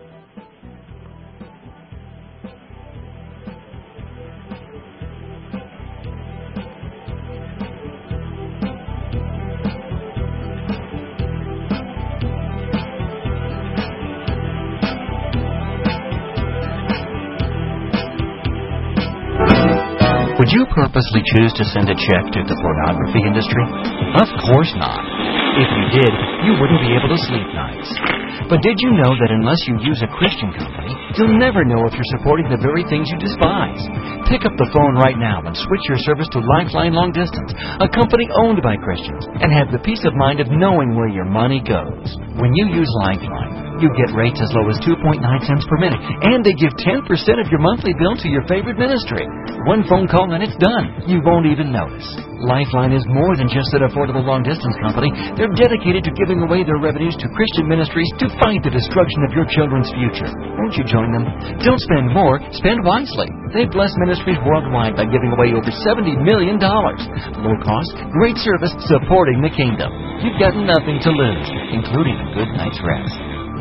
Speaker 14: Would you purposely choose to send a check to the pornography industry? Of course not. If you did, you wouldn't be able to sleep nights. But did you know that unless you use a Christian company, you'll never know if you're supporting the very things you despise? Pick up the phone right now and switch your service to Lifeline Long Distance, a company owned by Christians, and have the peace of mind of knowing where your money goes. When you use Lifeline, you get rates as low as 2.9 cents per minute, and they give 10% of your monthly bill to your favorite ministry. One phone call and it's done. You won't even notice. Lifeline is more than just an affordable long-distance company. They're dedicated to giving away their revenues to Christian ministries to fight the destruction of your children's future. Won't you join them? Don't spend more, spend wisely. They bless ministries worldwide by giving away over $70 million. Low cost, great service, supporting the kingdom. You've got nothing to lose, including a good night's rest.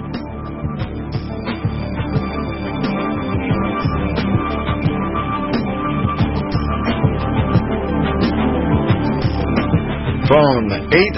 Speaker 11: Phone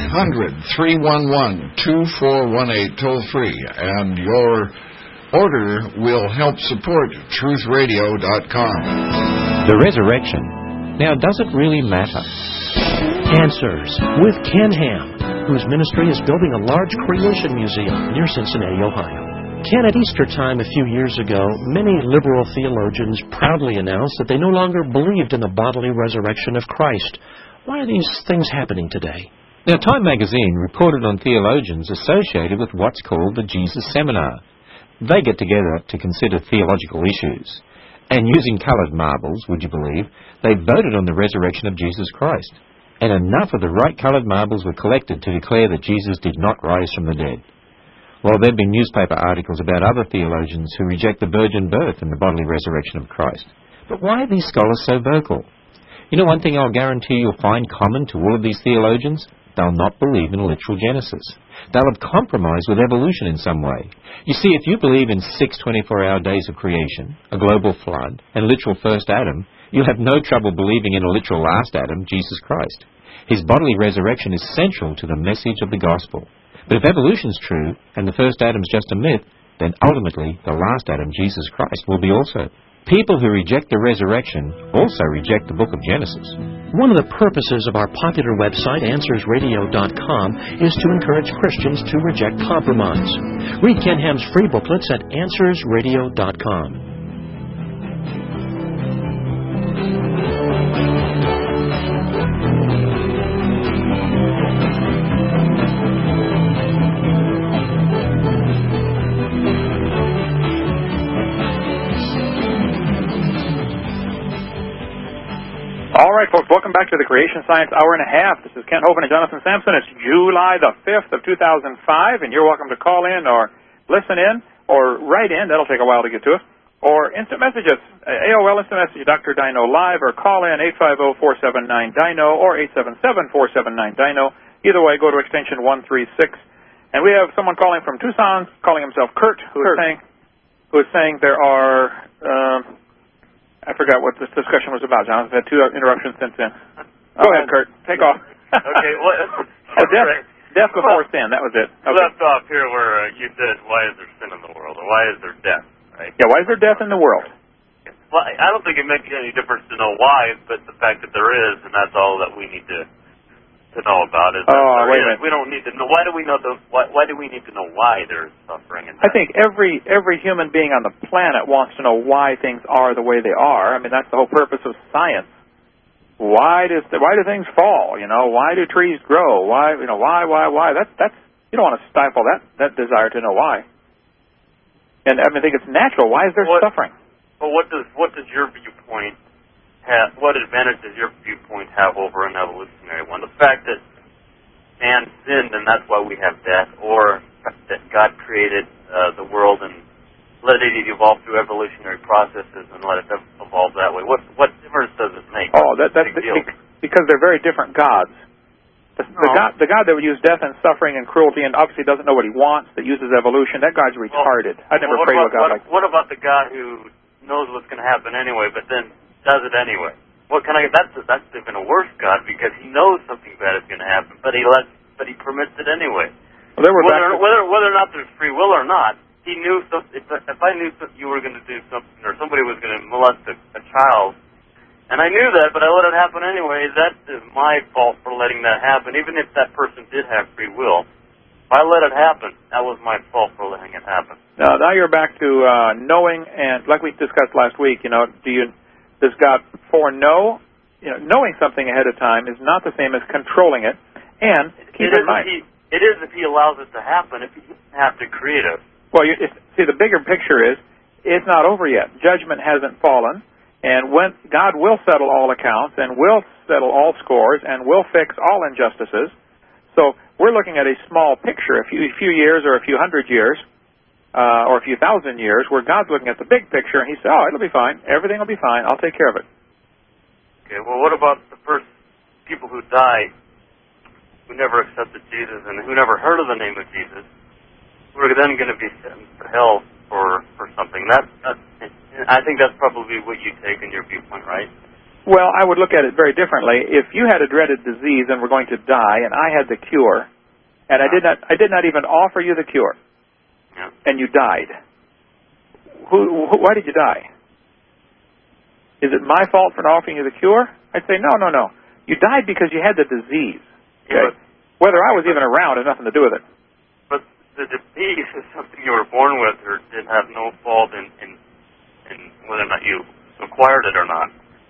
Speaker 11: 800-311-2418 toll free, and your order will help support truthradio.com.
Speaker 15: The resurrection. Now, does it really matter? Answers with Ken Ham, whose ministry is building a large creation museum near Cincinnati, Ohio. Ken, at Easter time a few years ago, many liberal theologians proudly announced that they no longer believed in the bodily resurrection of Christ. Why are these things happening today?
Speaker 16: Now, Time magazine reported on theologians associated with what's called the Jesus Seminar. They get together to consider theological issues. And using coloured marbles, would you believe, they voted on the resurrection of Jesus Christ. And enough of the right coloured marbles were collected to declare that Jesus did not rise from the dead. Well, there have been newspaper articles about other theologians who reject the virgin birth and the bodily resurrection of Christ. But why are these scholars so vocal? You know, one thing I'll guarantee you'll find common to all of these theologians? They'll not believe in a literal Genesis. They'll have compromised with evolution in some way. You see, if you believe in 6 24-hour days of creation, a global flood, and literal first Adam, You'll have no trouble believing in a literal last Adam, Jesus Christ. His bodily resurrection is central to the message of the gospel. But if evolution's true, and the first Adam's just a myth, then ultimately the last Adam, Jesus Christ, will be also. People who reject the resurrection also reject the book of Genesis.
Speaker 15: One of the purposes of our popular website, AnswersRadio.com, is to encourage Christians to reject compromise. Read Ken Ham's free booklets at AnswersRadio.com.
Speaker 1: All right, folks, welcome back to the Creation Science Hour and a Half. This is Kent Hovind and Jonathan Sampson. It's July the 5th of 2005, and you're welcome to call in or listen in or write in. That'll take a while to get to us. Or instant message us, AOL Instant Message, Dr. Dino Live, or call in 850-479-DINO or 877-479-DINO. Either way, go to extension 136. And we have someone calling from Tucson, calling himself Kurt, who is saying there are... I forgot what this discussion was about, John. I've had 2 interruptions since then. Go ahead, Kurt. Take off.
Speaker 13: Okay. Well,
Speaker 1: death before sin. That was it. Okay.
Speaker 13: Left off here where you said, why is there sin in the world? Or why is there death, right?
Speaker 1: Yeah, why is there death in the world?
Speaker 13: Well, I don't think it makes any difference to know why, but the fact that there is, and that's all that we need to know about is that
Speaker 1: wait a minute.
Speaker 13: We don't need to know. Why do we know why do we need to know why there's suffering and death?
Speaker 1: I think every human being on the planet wants to know why things are the way they are. I mean, that's the whole purpose of science. Why do things fall? You know, why do trees grow? Why? That's you don't want to stifle that desire to know why. And I think it's natural. Why is there suffering?
Speaker 13: Well, what does your viewpoint have? What advantage does your viewpoint have over an evolutionary one? The fact that man sinned and that's why we have death, or that God created the world and let it evolve through evolutionary processes and let it evolve that way. What difference does it make?
Speaker 1: Oh, that's because they're very different gods. The God that would use death and suffering and cruelty and obviously doesn't know what he wants, that uses evolution, that God's retarded. I'd never pray to a God like that.
Speaker 13: What about the God who knows what's going to happen anyway, but then does it anyway? That's even a worse God, because he knows something bad is going to happen, but he permits it anyway.
Speaker 1: Well,
Speaker 13: whether or not there's free will or not, he knew something. If I knew you were going to do something, or somebody was going to molest a child, and I knew that, but I let it happen anyway, that is my fault for letting that happen. Even if that person did have free will, if I let it happen, that was my fault for letting it happen.
Speaker 1: Now you're back to knowing, and like we discussed last week, does God foreknow? Knowing something ahead of time is not the same as controlling it. And keep in mind,
Speaker 13: it is if he allows it to happen. If he doesn't have to create it.
Speaker 1: Well, see, the bigger picture is it's not over yet. Judgment hasn't fallen, and when God will settle all accounts and will settle all scores and will fix all injustices. So we're looking at a small picture, a few years or a few hundred years. Or a few thousand years, where God's looking at the big picture, and he said, it'll be fine. Everything will be fine. I'll take care of it.
Speaker 13: Okay, well, what about the first people who died, who never accepted Jesus and who never heard of the name of Jesus, who are then going to be sent to hell for something? I think that's probably what you take in your viewpoint, right?
Speaker 1: Well, I would look at it very differently. If you had a dreaded disease and were going to die, and I had the cure, and I did not even offer you the cure, and you died. Why did you die? Is it my fault for not offering you the cure? I'd say, no. You died because you had the disease. Okay? Whether I was even around has nothing to do with it.
Speaker 13: But the disease is something you were born with or did have no fault in whether or not you acquired it or not.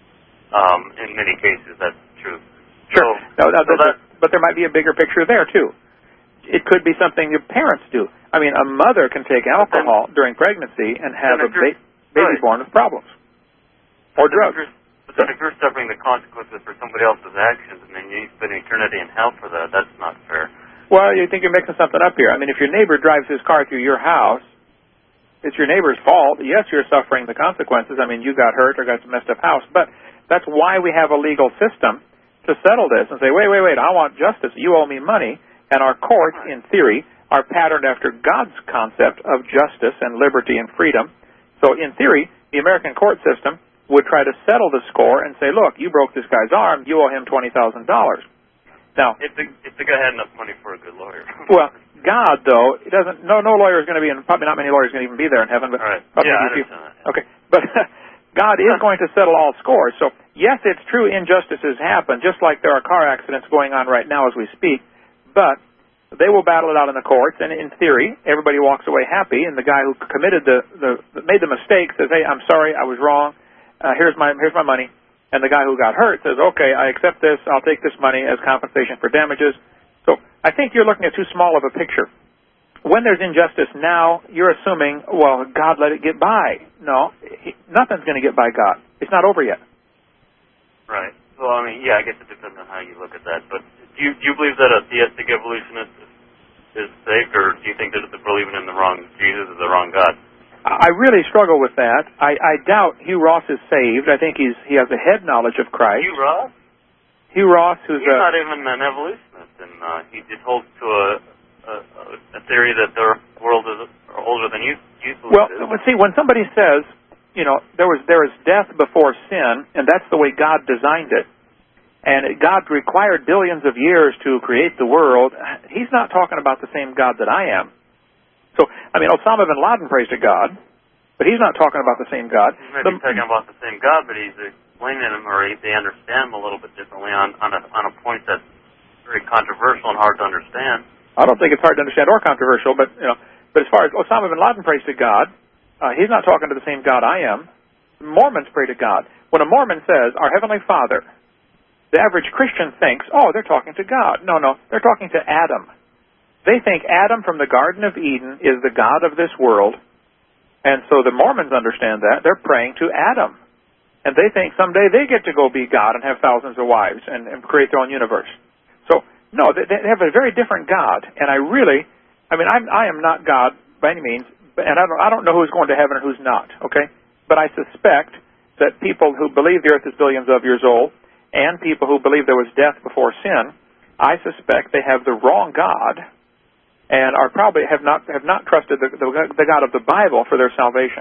Speaker 13: In many cases, that's true.
Speaker 1: Sure. But there might be a bigger picture there, too. It could be something your parents do. I mean, a mother can take alcohol during pregnancy and have a baby born with problems. Or drugs.
Speaker 13: But then if you're suffering the consequences for somebody else's actions and then you spend eternity in hell for that, that's not fair.
Speaker 1: Well, you think you're mixing something up here. I mean, if your neighbor drives his car through your house, it's your neighbor's fault. Yes, you're suffering the consequences. I mean, you got hurt or got a messed up house. But that's why we have a legal system to settle this and say, wait, I want justice. You owe me money. And our courts, in theory, are patterned after God's concept of justice and liberty and freedom. So in theory, the American court system would try to settle the score and say, look, you broke this guy's arm, you owe him $20,000. Now,
Speaker 13: if the guy had enough money for a good lawyer.
Speaker 1: Well, God, though, it doesn't. No lawyer is going to be, and probably not many lawyers going to even be there in heaven. But
Speaker 13: right.
Speaker 1: probably
Speaker 13: Yeah, I
Speaker 1: few.
Speaker 13: understand that.
Speaker 1: Okay, but God is going to settle all scores. So yes, it's true, injustices happen, just like there are car accidents going on right now as we speak. But they will battle it out in the courts, and in theory, everybody walks away happy. And the guy who committed made the mistake says, "Hey, I'm sorry, I was wrong. Here's my money." And the guy who got hurt says, "Okay, I accept this. I'll take this money as compensation for damages." So I think you're looking at too small of a picture. When there's injustice now, you're assuming, well, God let it get by. No, nothing's going to get by God. It's not over yet.
Speaker 13: Right. Well, I mean, yeah, I guess it depends on how you look at that. But do you believe that a theistic evolutionist is safe, or do you think that they're believing in the wrong Jesus is the wrong God?
Speaker 1: I really struggle with that. I doubt Hugh Ross is saved. I think he has a head knowledge of Christ.
Speaker 13: Hugh Ross?
Speaker 1: Hugh Ross, who's
Speaker 13: he's not even an evolutionist, and he just holds to a theory that the world is older than you believe.
Speaker 1: Well, see, when somebody says, there is death before sin, and that's the way God designed it, and God required billions of years to create the world, he's not talking about the same God that I am. So, I mean, Osama bin Laden prays to God, but he's not talking about the same God.
Speaker 13: He's maybe talking about the same God, but he's explaining him, or they understand him a little bit differently on a point that's very controversial and hard to understand.
Speaker 1: I don't think it's hard to understand or controversial, but but as far as Osama bin Laden prays to God, he's not talking to the same God I am. Mormons pray to God. When a Mormon says, "Our Heavenly Father," the average Christian thinks, "Oh, they're talking to God." No, they're talking to Adam. They think Adam from the Garden of Eden is the God of this world, and so the Mormons understand that. They're praying to Adam, and they think someday they get to go be God and have thousands of wives and create their own universe. So, no, they have a very different God, and I am not God by any means, and I don't know who's going to heaven and who's not, okay? But I suspect that people who believe the earth is billions of years old and people who believe there was death before sin, I suspect they have the wrong God, and are probably have not trusted the God of the Bible for their salvation.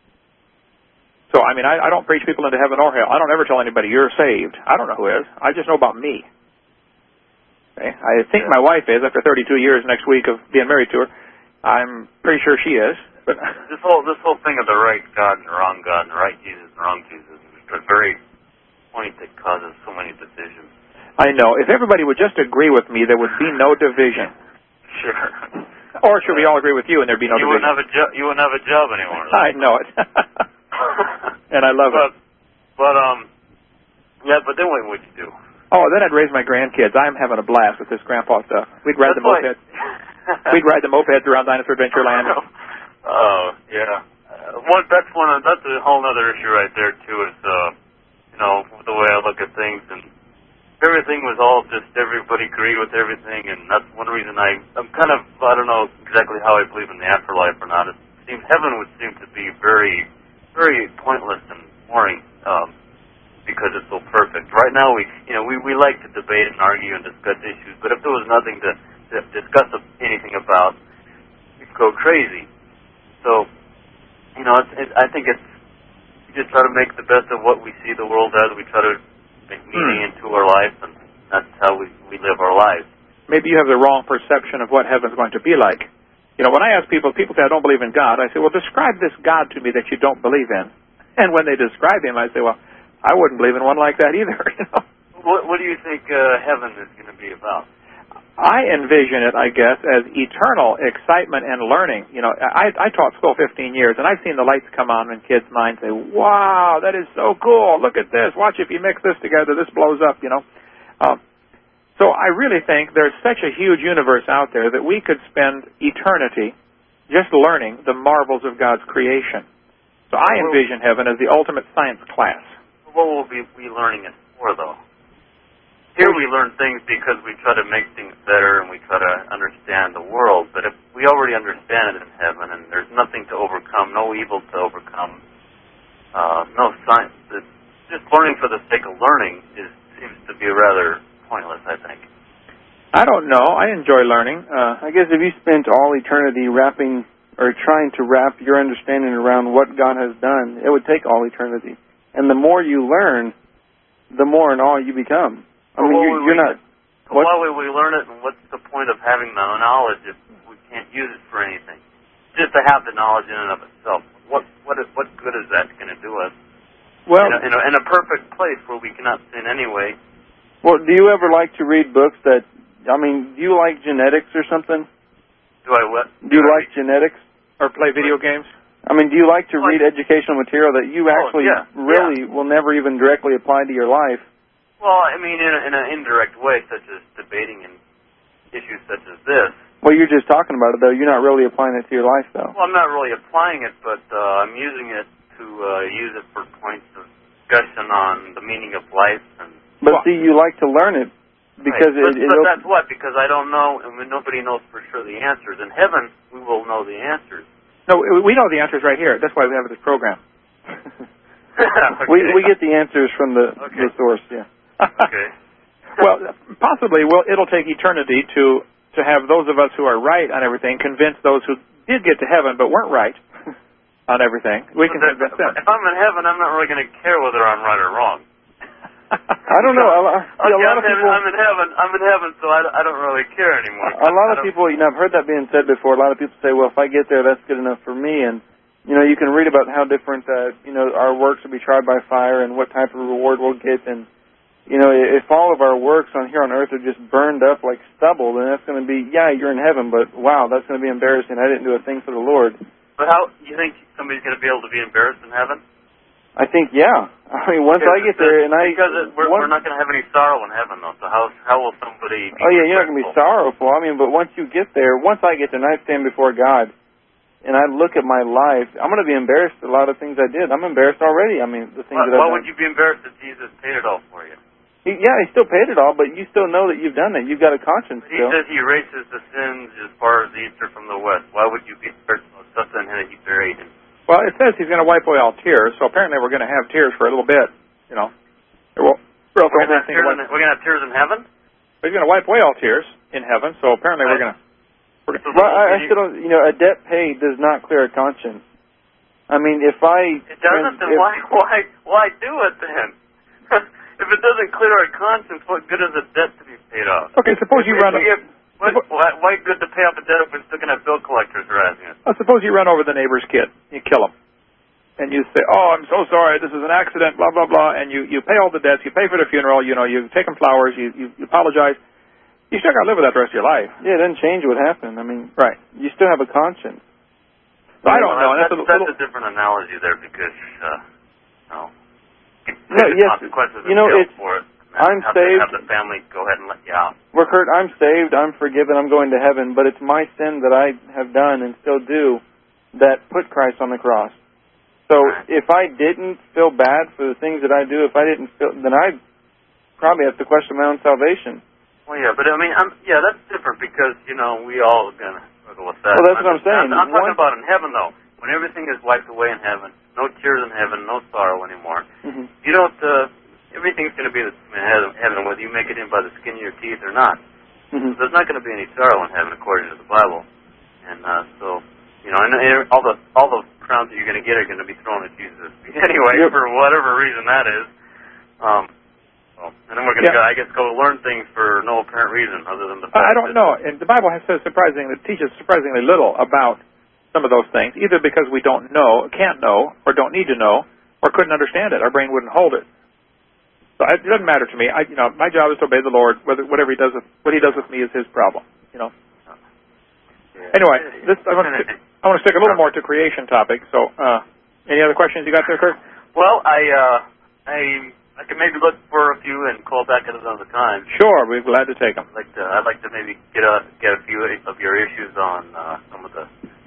Speaker 1: So, I mean, I don't preach people into heaven or hell. I don't ever tell anybody you're saved. I don't know who is. I just know about me. Okay? I think my wife is, after 32 years next week of being married to her. I'm pretty sure she is. But
Speaker 13: this whole thing of the right God and the wrong God and the right Jesus and the wrong Jesus is a very point that causes so many divisions.
Speaker 1: I know. If everybody would just agree with me, there would be no division.
Speaker 13: Sure.
Speaker 1: Or should we all agree with you and there'd be no division?
Speaker 13: You wouldn't have a job anymore.
Speaker 1: I know it. And I love it.
Speaker 13: But then what would you do?
Speaker 1: Oh, then I'd raise my grandkids. I'm having a blast with this grandpa stuff. We'd ride the mopeds. We'd ride the mopeds around Dinosaur Adventureland.
Speaker 13: Oh, yeah. That's a whole other issue right there, too, is, the way I look at things, and everything was all just everybody agreed with everything, and that's one reason I'm kind of, I don't know exactly how I believe in the afterlife or not. It seems heaven would seem to be very, very pointless and boring because it's so perfect. Right now, we like to debate and argue and discuss issues, but if there was nothing to discuss anything about, we'd go crazy. So, I think we just try to make the best of what we see the world as. We try to make meaning into our life, and that's how we live our lives.
Speaker 1: Maybe you have the wrong perception of what heaven's going to be like. When I ask people say, I don't believe in God, I say, well, describe this God to me that you don't believe in. And when they describe him, I say, well, I wouldn't believe in one like that either.
Speaker 13: What do you think heaven is going to be about?
Speaker 1: I envision it, I guess, as eternal excitement and learning. I taught school 15 years, and I've seen the lights come on in kids' minds say, wow, that is so cool. Look at this. Watch if you mix this together, this blows up, So I really think there's such a huge universe out there that we could spend eternity just learning the marvels of God's creation. So I envision heaven as the ultimate science class.
Speaker 13: What will we be learning it for, though? Here we learn things because we try to make things better and we try to understand the world. But if we already understand it in heaven and there's nothing to overcome, no evil to overcome, no science, just learning for the sake of learning seems to be rather pointless, I think.
Speaker 2: I don't know. I enjoy learning. I guess if you spent all eternity wrapping or trying to wrap your understanding around what God has done, it would take all eternity. And the more you learn, the more in awe you become. I mean, you're not...
Speaker 13: Why would we learn it, and what's the point of having the knowledge if we can't use it for anything? Just to have the knowledge in and of itself. What good is that going to do us?
Speaker 2: Well,
Speaker 13: in a perfect place where we cannot sin anyway.
Speaker 2: Well, do you ever like to read books that... I mean, do you like genetics or something?
Speaker 13: Do I what?
Speaker 2: Do you like genetics?
Speaker 1: Or play video games?
Speaker 2: I mean, do you like to read educational material that you actually really will never even directly apply to your life?
Speaker 13: Well, I mean, in an indirect way, such as debating and issues such as this.
Speaker 2: Well, you're just talking about it, though. You're not really applying it to your life, though.
Speaker 13: Well, I'm not really applying it, but I'm using it to use it for points of discussion on the meaning of life.
Speaker 2: But see, you like to learn it because
Speaker 13: but that's what? Because I don't know, and nobody knows for sure the answers. In heaven, we will know the answers.
Speaker 1: No, we know the answers right here. That's why we have this program.
Speaker 13: Okay.
Speaker 2: We get the answers from the source, yeah.
Speaker 13: Okay.
Speaker 1: Well, possibly, it'll take eternity to have those of us who are right on everything convince those who did get to heaven but weren't right on everything. We can convince them.
Speaker 13: If I'm in heaven, I'm not really going to care whether I'm right or wrong.
Speaker 2: I don't know. A lot of people,
Speaker 13: I'm in heaven, so I don't really care anymore.
Speaker 2: A lot of people, I've heard that being said before. A lot of people say, well, if I get there, that's good enough for me. And, you can read about how different, our works will be tried by fire and what type of reward we'll get. And, if all of our works here on earth are just burned up like stubble, then that's going to be, you're in heaven, but wow, that's going to be embarrassing. I didn't do a thing for the Lord.
Speaker 13: But how, you think somebody's going to be able to be embarrassed in heaven?
Speaker 2: I think, yeah. I mean, once I get there,
Speaker 13: because we're not going to have any sorrow in heaven, though. So how will somebody?
Speaker 2: Oh yeah, you're not going to be sorrowful. I mean, but once I get there, and I stand before God, and I look at my life, I'm going to be embarrassed at a lot of things I did. I'm embarrassed already. I mean, the things that I've done.
Speaker 13: Why would you be embarrassed if Jesus paid it all for you?
Speaker 2: He still paid it all, but you still know that you've done it. You've got a conscience
Speaker 13: He
Speaker 2: still.
Speaker 13: says He erases the sins as far as the east are from the west. Why would you be embarrassed about something that He buried?
Speaker 1: Well, it says He's going to wipe away all tears, so apparently we're going to have tears for a little bit, We're going to have
Speaker 13: tears in heaven?
Speaker 2: He's going to wipe away all tears in heaven, so apparently we're going to... Well, I still don't... a debt paid does not clear a conscience. I mean, if I...
Speaker 13: It doesn't, then why do it then? If it doesn't clear our conscience, what good is a debt to be paid off?
Speaker 1: Okay, suppose you run...
Speaker 13: Why good to pay off a debt if we're still going to have bill collectors harassing us?
Speaker 1: Well, suppose you run over the neighbor's kid. You kill him. And you say, oh, I'm so sorry, this is an accident, blah, blah, blah. And you pay all the debts, you pay for the funeral, you take him flowers, you apologize. You still got to live with that the rest of your life.
Speaker 2: Yeah, it doesn't change what happened. I mean, right. You still have a conscience.
Speaker 1: I don't know.
Speaker 13: That's a different analogy there because, consequences for it.
Speaker 2: I'm saved.
Speaker 13: Have the family go ahead and let you out.
Speaker 2: Well, Kurt, I'm saved, I'm forgiven, I'm going to heaven, but it's my sin that I have done and still do that put Christ on the cross. So if I didn't feel bad for the things that I do, then I'd probably have to question my own salvation.
Speaker 13: Well, yeah, but I mean, that's different because, we all are going to struggle with that.
Speaker 2: Well, that's what I'm saying.
Speaker 13: I'm talking about in heaven, though. When everything is wiped away in heaven, no tears in heaven, no sorrow anymore.
Speaker 2: Mm-hmm.
Speaker 13: You don't... everything's going to be the same in heaven, whether you make it in by the skin of your teeth or not.
Speaker 2: Mm-hmm.
Speaker 13: There's not going to be any sorrow in heaven, according to the Bible. And and all the crowns that you're going to get are going to be thrown at Jesus anyway, for whatever reason that is. And then we're going to, I guess, go learn things for no apparent reason other than the fact
Speaker 1: I don't know. And the Bible teaches surprisingly little about some of those things, either because we don't know, can't know, or don't need to know, or couldn't understand it. Our brain wouldn't hold it. So it doesn't matter to me. My job is to obey the Lord. Whatever He does what He does with me is His problem. Anyway, I want to stick a little more to creation topic. So, any other questions you got there, Kurt?
Speaker 13: Well, I can maybe look for a few and call back at another time.
Speaker 1: Sure, we'd be glad to take them.
Speaker 13: I'd like to maybe get a few of your issues on some of the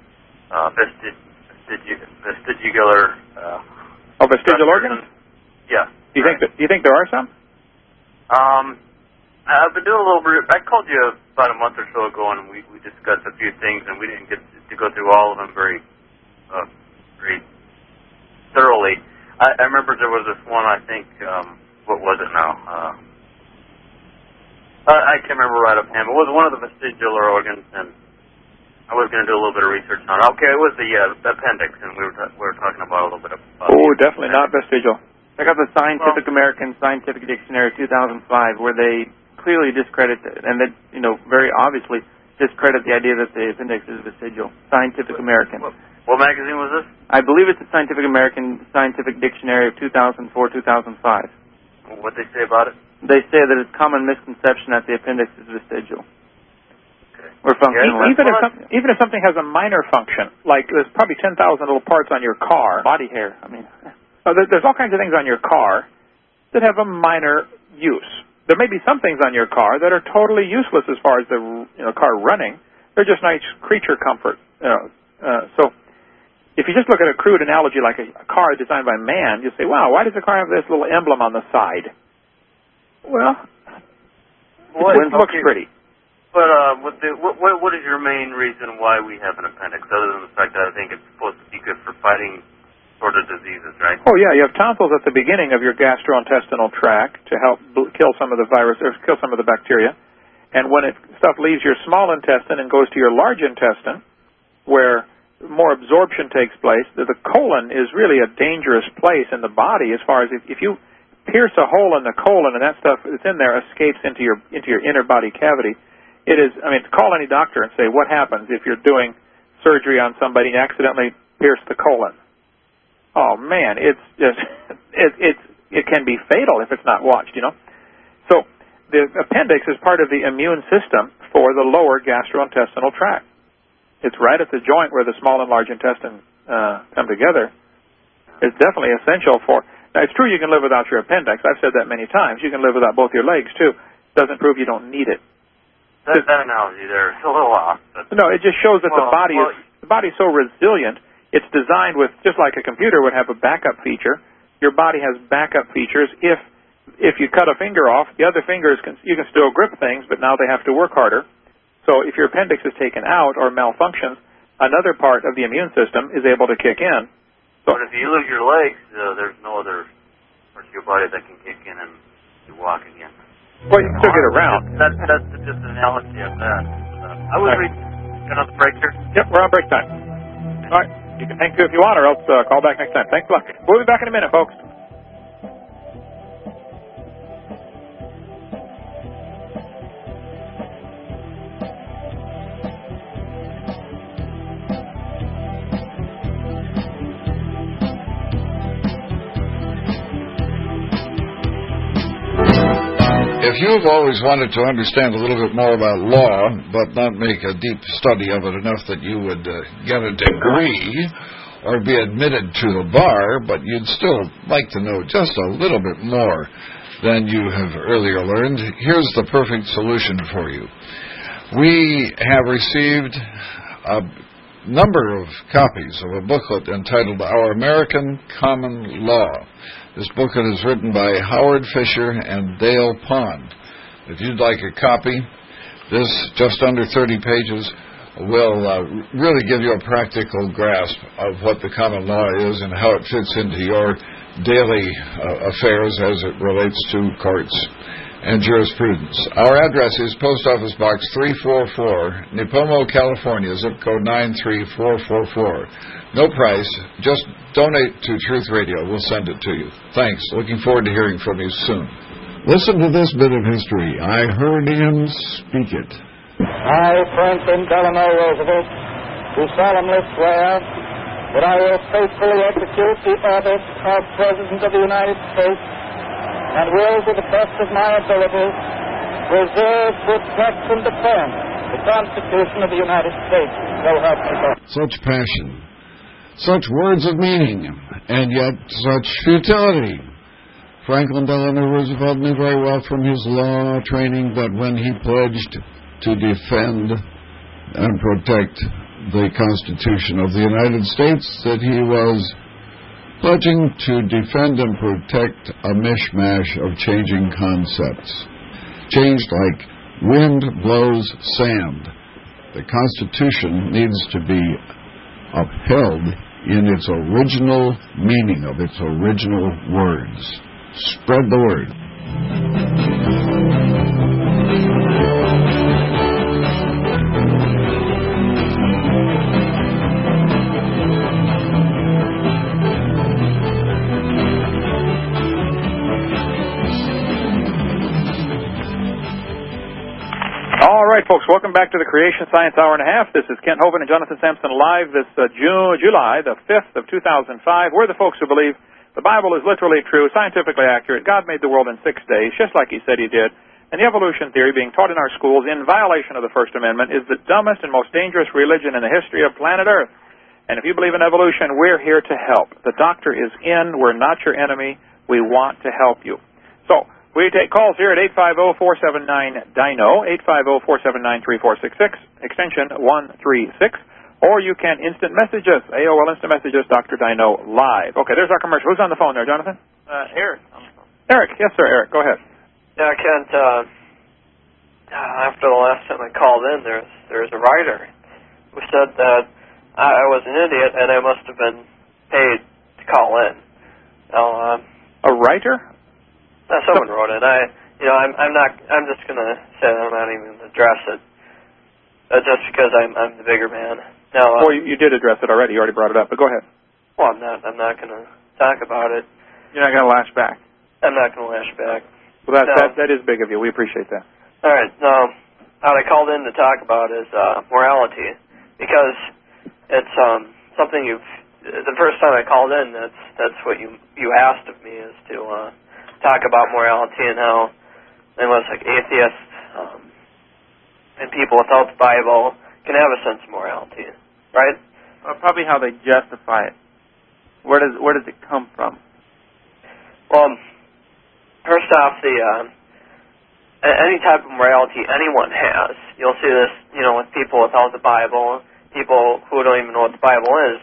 Speaker 13: vestibular.
Speaker 1: Vestigial organs?
Speaker 13: Yeah.
Speaker 1: Do you think there are some?
Speaker 13: I've been doing a little bit. I called you about a month or so ago, and we discussed a few things, and we didn't get to go through all of them very thoroughly. I remember there was this one. I think what was it now? I can't remember right offhand. It was one of the vestibular organs, and I was going to do a little bit of research on it. Okay, it was the appendix, and we were talking about a little bit about.
Speaker 1: Oh, definitely not vestigial.
Speaker 2: Check out the Scientific American Scientific Dictionary of 2005, where they clearly discredit it, and that, very obviously discredit the idea that the appendix is vestigial. Scientific American.
Speaker 13: What magazine was this?
Speaker 2: I believe it's the Scientific American Scientific Dictionary of 2004-2005.
Speaker 13: What'd they say about it?
Speaker 2: They say that it's common misconception that the appendix is vestigial. Or functional.
Speaker 1: Even if something has a minor function, like there's probably 10,000 little parts on your car.
Speaker 2: Body hair,
Speaker 1: there's all kinds of things on your car that have a minor use. There may be some things on your car that are totally useless as far as the car running. They're just nice creature comfort. So if you just look at a crude analogy like a car designed by man, you say, wow, why does the car have this little emblem on the side? Well, it looks pretty.
Speaker 13: But what is your main reason why we have an appendix, other than the fact that I think it's supposed to be good for fighting sort of diseases, right?
Speaker 1: Oh, yeah. You have tonsils at the beginning of your gastrointestinal tract to help kill some of the virus or kill some of the bacteria. And when stuff leaves your small intestine and goes to your large intestine, where more absorption takes place, the colon is really a dangerous place in the body as far as if you pierce a hole in the colon and that stuff that's in there escapes into your inner body cavity. It is, call any doctor and say, what happens if you're doing surgery on somebody and accidentally pierce the colon? Oh, man, it's just, it can be fatal if it's not watched, So the appendix is part of the immune system for the lower gastrointestinal tract. It's right at the joint where the small and large intestine come together. It's definitely essential for... Now, it's true you can live without your appendix. I've said that many times. You can live without both your legs, too. Doesn't prove you don't need it.
Speaker 13: That analogy there is a little off.
Speaker 1: No, it just shows that the body is so resilient. It's designed with, just like a computer would have a backup feature, your body has backup features. If you cut a finger off, the other fingers, you can still grip things, but now they have to work harder. So if your appendix is taken out or malfunctions, another part of the immune system is able to kick in.
Speaker 13: But if you lose your legs, there's no other part of your body that can kick in and you walk again.
Speaker 1: Well, you can still get around.
Speaker 13: That's just an analogy of that. I was reading another break here.
Speaker 1: Yep, we're on break time. All right. You can hang to if you want, or else call back next time. Thanks a lot. We'll be back in a minute, folks.
Speaker 12: If you've always wanted to understand a little bit more about law, but not make a deep study of it enough that you would get a degree or be admitted to the bar, but you'd still like to know just a little bit more than you have earlier learned, here's the perfect solution for you. We have received a number of copies of a booklet entitled Our American Common Law. This booklet is written by Howard Fisher and Dale Pond. If you'd like a copy, this just under 30 pages will really give you a practical grasp of what the common law is and how it fits into your daily affairs as it relates to courts and jurisprudence. Our address is Post Office Box 344, Nipomo, California, zip code 93444. No price, just donate to Truth Radio. We'll send it to you. Thanks. Looking forward to hearing from you soon.
Speaker 11: Listen to this bit of history. I heard him speak it.
Speaker 17: I, Franklin Delano Roosevelt, do solemnly swear that I will faithfully execute the office of President of the United States and will, to the best of my ability, preserve, protect, and defend the Constitution of the United States. So help me God.
Speaker 11: Such passion, such words of meaning, and yet such futility. Franklin Delano Roosevelt knew very well from his law training that when he pledged to defend and protect the Constitution of the United States, that he was pledging to defend and protect a mishmash of changing concepts. Changed like wind blows sand. The Constitution needs to be upheld in its original meaning of its original words. Spread the word.
Speaker 1: right, folks, welcome back to the Creation Science Hour and a Half. This is Kent Hovind and Jonathan Sampson live this July the 5th of 2005. We're the folks who believe the Bible is literally true, scientifically accurate. God made the world in 6 days, just like He said He did. And the evolution theory being taught in our schools in violation of the First Amendment is the dumbest and most dangerous religion in the history of planet Earth. And if you believe in evolution, we're here to help. The doctor is in. We're not your enemy. We want to help you. So, we take calls here at 850-479-DINO, 850-479-3466, extension 136, or you can instant message us, AOL instant message us, Dr. Dino live. Okay, there's our commercial. Who's on the phone there, Jonathan?
Speaker 18: Eric.
Speaker 1: Eric, yes, sir, Eric, go ahead.
Speaker 18: Yeah, Kent, after the last time I called in, there's a writer who said that I was an idiot and I must have been paid to call in. Now,
Speaker 1: a writer?
Speaker 18: Someone wrote it. I'm just gonna say I'm not even gonna address it, just because I'm the bigger man. Now,
Speaker 1: well, you did address it already. You already brought it up, but go ahead.
Speaker 18: Well, I'm not gonna talk about it.
Speaker 2: You're not gonna lash back.
Speaker 18: I'm not gonna lash back.
Speaker 1: Well, that is big of you. We appreciate that.
Speaker 18: All right. Now, what I called in to talk about is morality, because it's something you've. The first time I called in, that's what you asked of me is to talk about morality and how they was like atheists and people without the Bible can have a sense of morality, right?
Speaker 2: Probably how they justify it. Where does it come from?
Speaker 18: Well, first off, any type of morality anyone has, you'll see this, with people without the Bible, people who don't even know what the Bible is.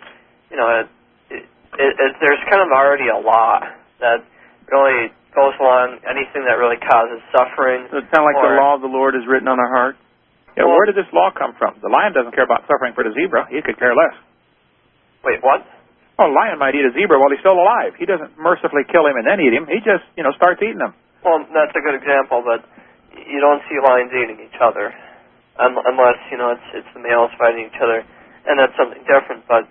Speaker 18: There's kind of already a law that really goes along anything that really causes suffering.
Speaker 2: So it's kind of like the law of the Lord is written on our heart?
Speaker 1: Yeah, where did this law come from? The lion doesn't care about suffering for the zebra. He could care less.
Speaker 18: Wait, what?
Speaker 1: Oh, a lion might eat a zebra while he's still alive. He doesn't mercifully kill him and then eat him. He just, starts eating him.
Speaker 18: Well, that's a good example, but you don't see lions eating each other unless, it's the males fighting each other, and that's something different. But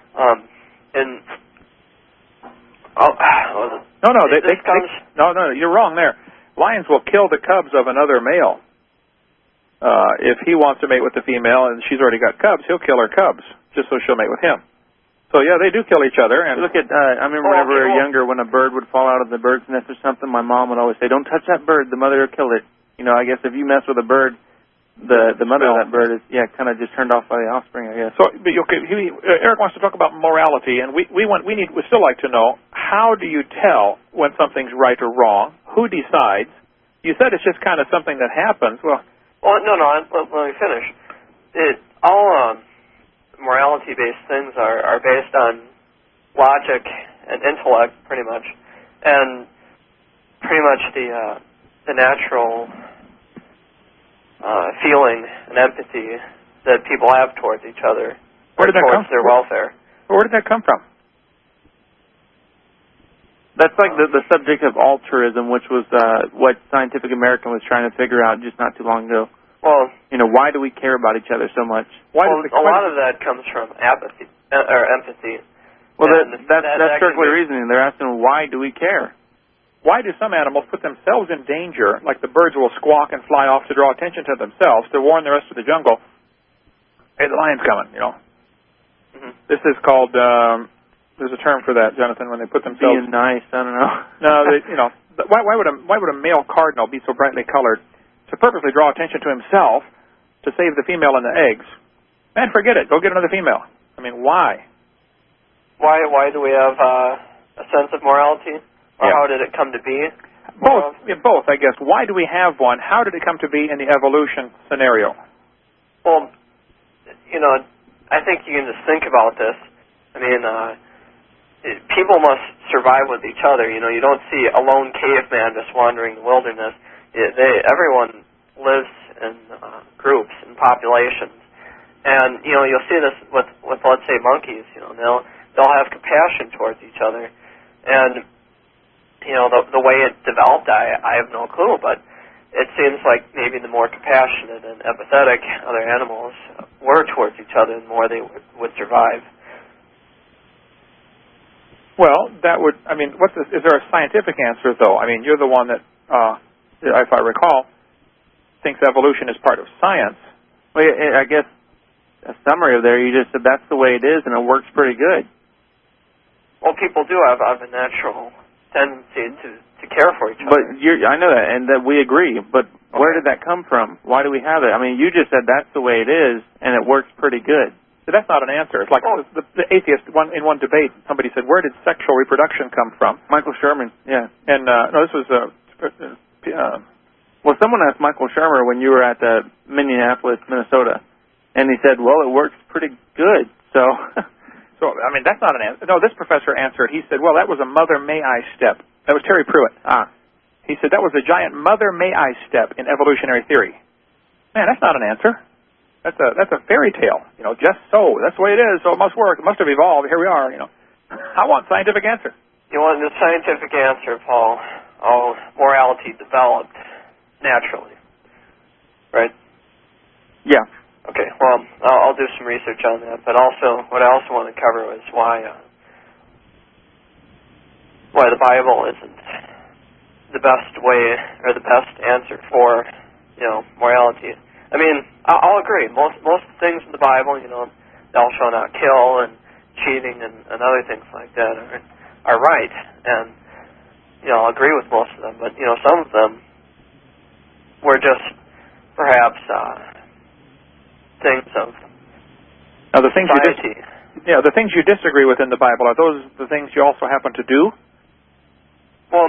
Speaker 1: No, you're wrong there. Lions will kill the cubs of another male. If he wants to mate with the female and she's already got cubs, he'll kill her cubs just so she'll mate with him. So, yeah, they do kill each other. And
Speaker 2: look at, I remember whenever we were younger, when a bird would fall out of the bird's nest or something, my mom would always say, don't touch that bird, the mother will kill it. I guess if you mess with a bird, the mother of that bird is, kind of just turned off by the offspring, I guess.
Speaker 1: So, but Eric wants to talk about morality, and we'd still like to know, how do you tell when something's right or wrong? Who decides? You said it's just kind of something that happens. Well,
Speaker 18: no, let me finish. All morality-based things are based on logic and intellect, pretty much, and pretty much the natural feeling and empathy that people have towards each other, towards their welfare.
Speaker 1: Where did that come from?
Speaker 2: That's like the subject of altruism, which was what Scientific American was trying to figure out just not too long ago.
Speaker 18: Well,
Speaker 2: why do we care about each other so much?
Speaker 18: A lot of that comes from apathy or empathy.
Speaker 2: Well, that's circular reasoning. They're asking, why do we care?
Speaker 1: Why do some animals put themselves in danger, like the birds will squawk and fly off to draw attention to themselves, to warn the rest of the jungle, hey, the lion's coming, Mm-hmm. This is called, there's a term for that, Jonathan, when they put themselves...
Speaker 2: Being nice, I don't know.
Speaker 1: No, why would a male cardinal be so brightly colored to purposely draw attention to himself to save the female and the eggs? Man, forget it. Go get another female. I mean, why?
Speaker 18: Why do we have a sense of morality? Or how did it come to be?
Speaker 1: Both, I guess. Why do we have one? How did it come to be in the evolution scenario?
Speaker 18: Well, I think you can just think about this. I mean, people must survive with each other. You don't see a lone caveman just wandering the wilderness. Everyone lives in groups and populations, and you'll see this with let's say monkeys. They'll have compassion towards each other, and the way it developed, I have no clue, but it seems like maybe the more compassionate and empathetic other animals were towards each other, the more they would survive.
Speaker 1: Well, is there a scientific answer, though? I mean, you're the one that, if I recall, thinks evolution is part of science.
Speaker 2: Well, I guess a summary of there, you just said that's the way it is, and it works pretty good.
Speaker 18: Well, people do have a natural tendency to care for each other.
Speaker 2: But I know that, and that we agree. But where did that come from? Why do we have it? I mean, you just said that's the way it is, and it works pretty good.
Speaker 1: So that's not an answer. It's like the atheist in one debate, somebody said, "Where did sexual reproduction come from?"
Speaker 2: Michael Sherman. Yeah.
Speaker 1: And no, this was
Speaker 2: well, someone asked Michael Shermer when you were at Minneapolis, Minnesota, and he said, "Well, it works pretty good." So,
Speaker 1: I mean, that's not an answer. No, this professor answered. He said, "Well, that was a mother may I step." That was Terry Pruitt. He said that was a giant mother may I step in evolutionary theory. Man, that's not an answer. That's a fairy tale. You know, just so. That's the way it is. So it must work. It must have evolved. Here we are. You know, I want scientific answer.
Speaker 18: You want the scientific answer, Paul? All morality developed naturally, right?
Speaker 2: Yeah.
Speaker 18: Okay. Well, I'll do some research on that. But also, what I also want to cover is why the Bible isn't the best way or the best answer for morality. I mean, I'll agree. Most things in the Bible, thou shalt not kill and cheating and other things like that are right, and I'll agree with most of them. But some of them were just perhaps things of
Speaker 1: now the things
Speaker 18: society.
Speaker 1: the things you disagree with in the Bible, are those the things you also happen to do?
Speaker 18: Well,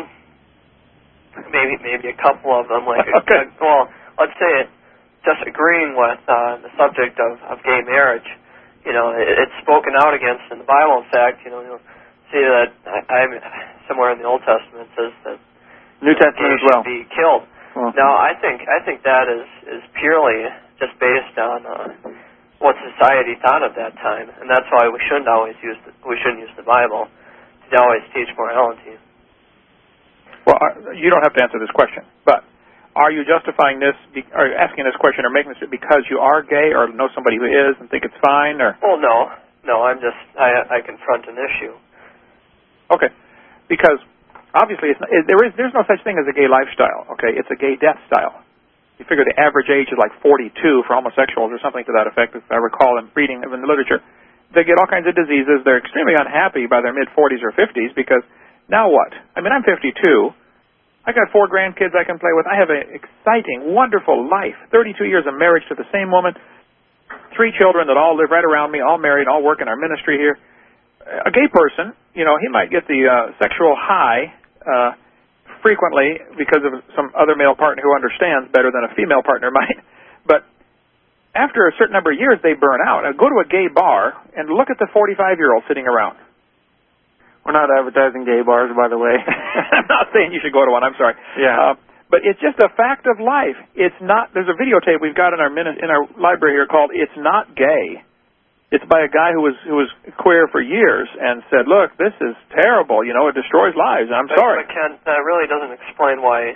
Speaker 18: maybe a couple of them. Like
Speaker 1: okay.
Speaker 18: Well, let's say just agreeing with the subject of gay marriage. It's spoken out against in the Bible. In fact, you'll see that I'm somewhere in the Old Testament says that
Speaker 2: New Testament as well
Speaker 18: should be killed.
Speaker 2: Well.
Speaker 18: Now, I think that is purely just based on what society thought at that time, and that's why we shouldn't use the Bible to always teach morality.
Speaker 1: Well, you don't have to answer this question, but are you justifying this, or asking this question, or making this because you are gay, or know somebody who is and think it's fine, or?
Speaker 18: Well, no. I'm just I confront an issue.
Speaker 1: Okay, because obviously there's no such thing as a gay lifestyle. Okay, it's a gay death style. You figure the average age is like 42 for homosexuals, or something to that effect, if I recall in reading in the literature. They get all kinds of diseases. They're extremely unhappy by their mid-40s or 50s because now what? I mean, I'm 52. I got 4 grandkids I can play with. I have an exciting, wonderful life. 32 years of marriage to the same woman. 3 children that all live right around me, all married, all work in our ministry here. A gay person, he might get the sexual high frequently because of some other male partner who understands better than a female partner might. But after a certain number of years, they burn out. Now, go to a gay bar and look at the 45-year-old sitting around.
Speaker 2: We're not advertising gay bars, by the way.
Speaker 1: I'm not saying you should go to one. I'm sorry.
Speaker 2: Yeah.
Speaker 1: But it's just a fact of life. It's not. There's a videotape we've got in our library here called "It's Not Gay." It's by a guy who was queer for years and said, "Look, this is terrible. It destroys lives." And I'm sorry.
Speaker 18: But Ken, that really doesn't explain why,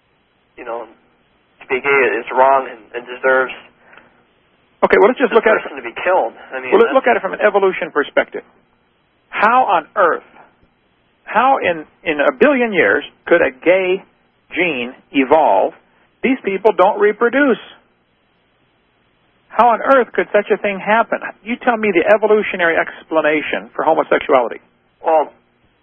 Speaker 18: to be gay is wrong and deserves.
Speaker 1: Okay. Well, let's just look at it.
Speaker 18: To be killed. I mean,
Speaker 1: let's look at it from an evolution perspective. How on earth? How in a billion years could a gay gene evolve? These people don't reproduce. How on earth could such a thing happen? You tell me the evolutionary explanation for homosexuality.
Speaker 18: Well,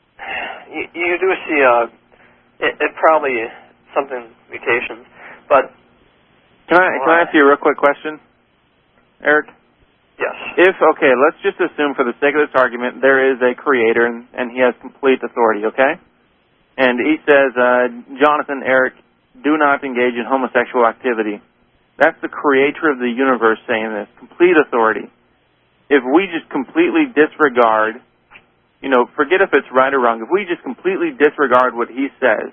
Speaker 18: you do see it probably something mutations, but
Speaker 2: can I ask you a real quick question, Eric?
Speaker 18: Yes.
Speaker 2: Let's just assume for the sake of this argument there is a creator and he has complete authority, okay? And he says, Jonathan, Eric, do not engage in homosexual activity. That's the creator of the universe saying this, complete authority. If we just completely disregard, forget if it's right or wrong, if we just completely disregard what he says,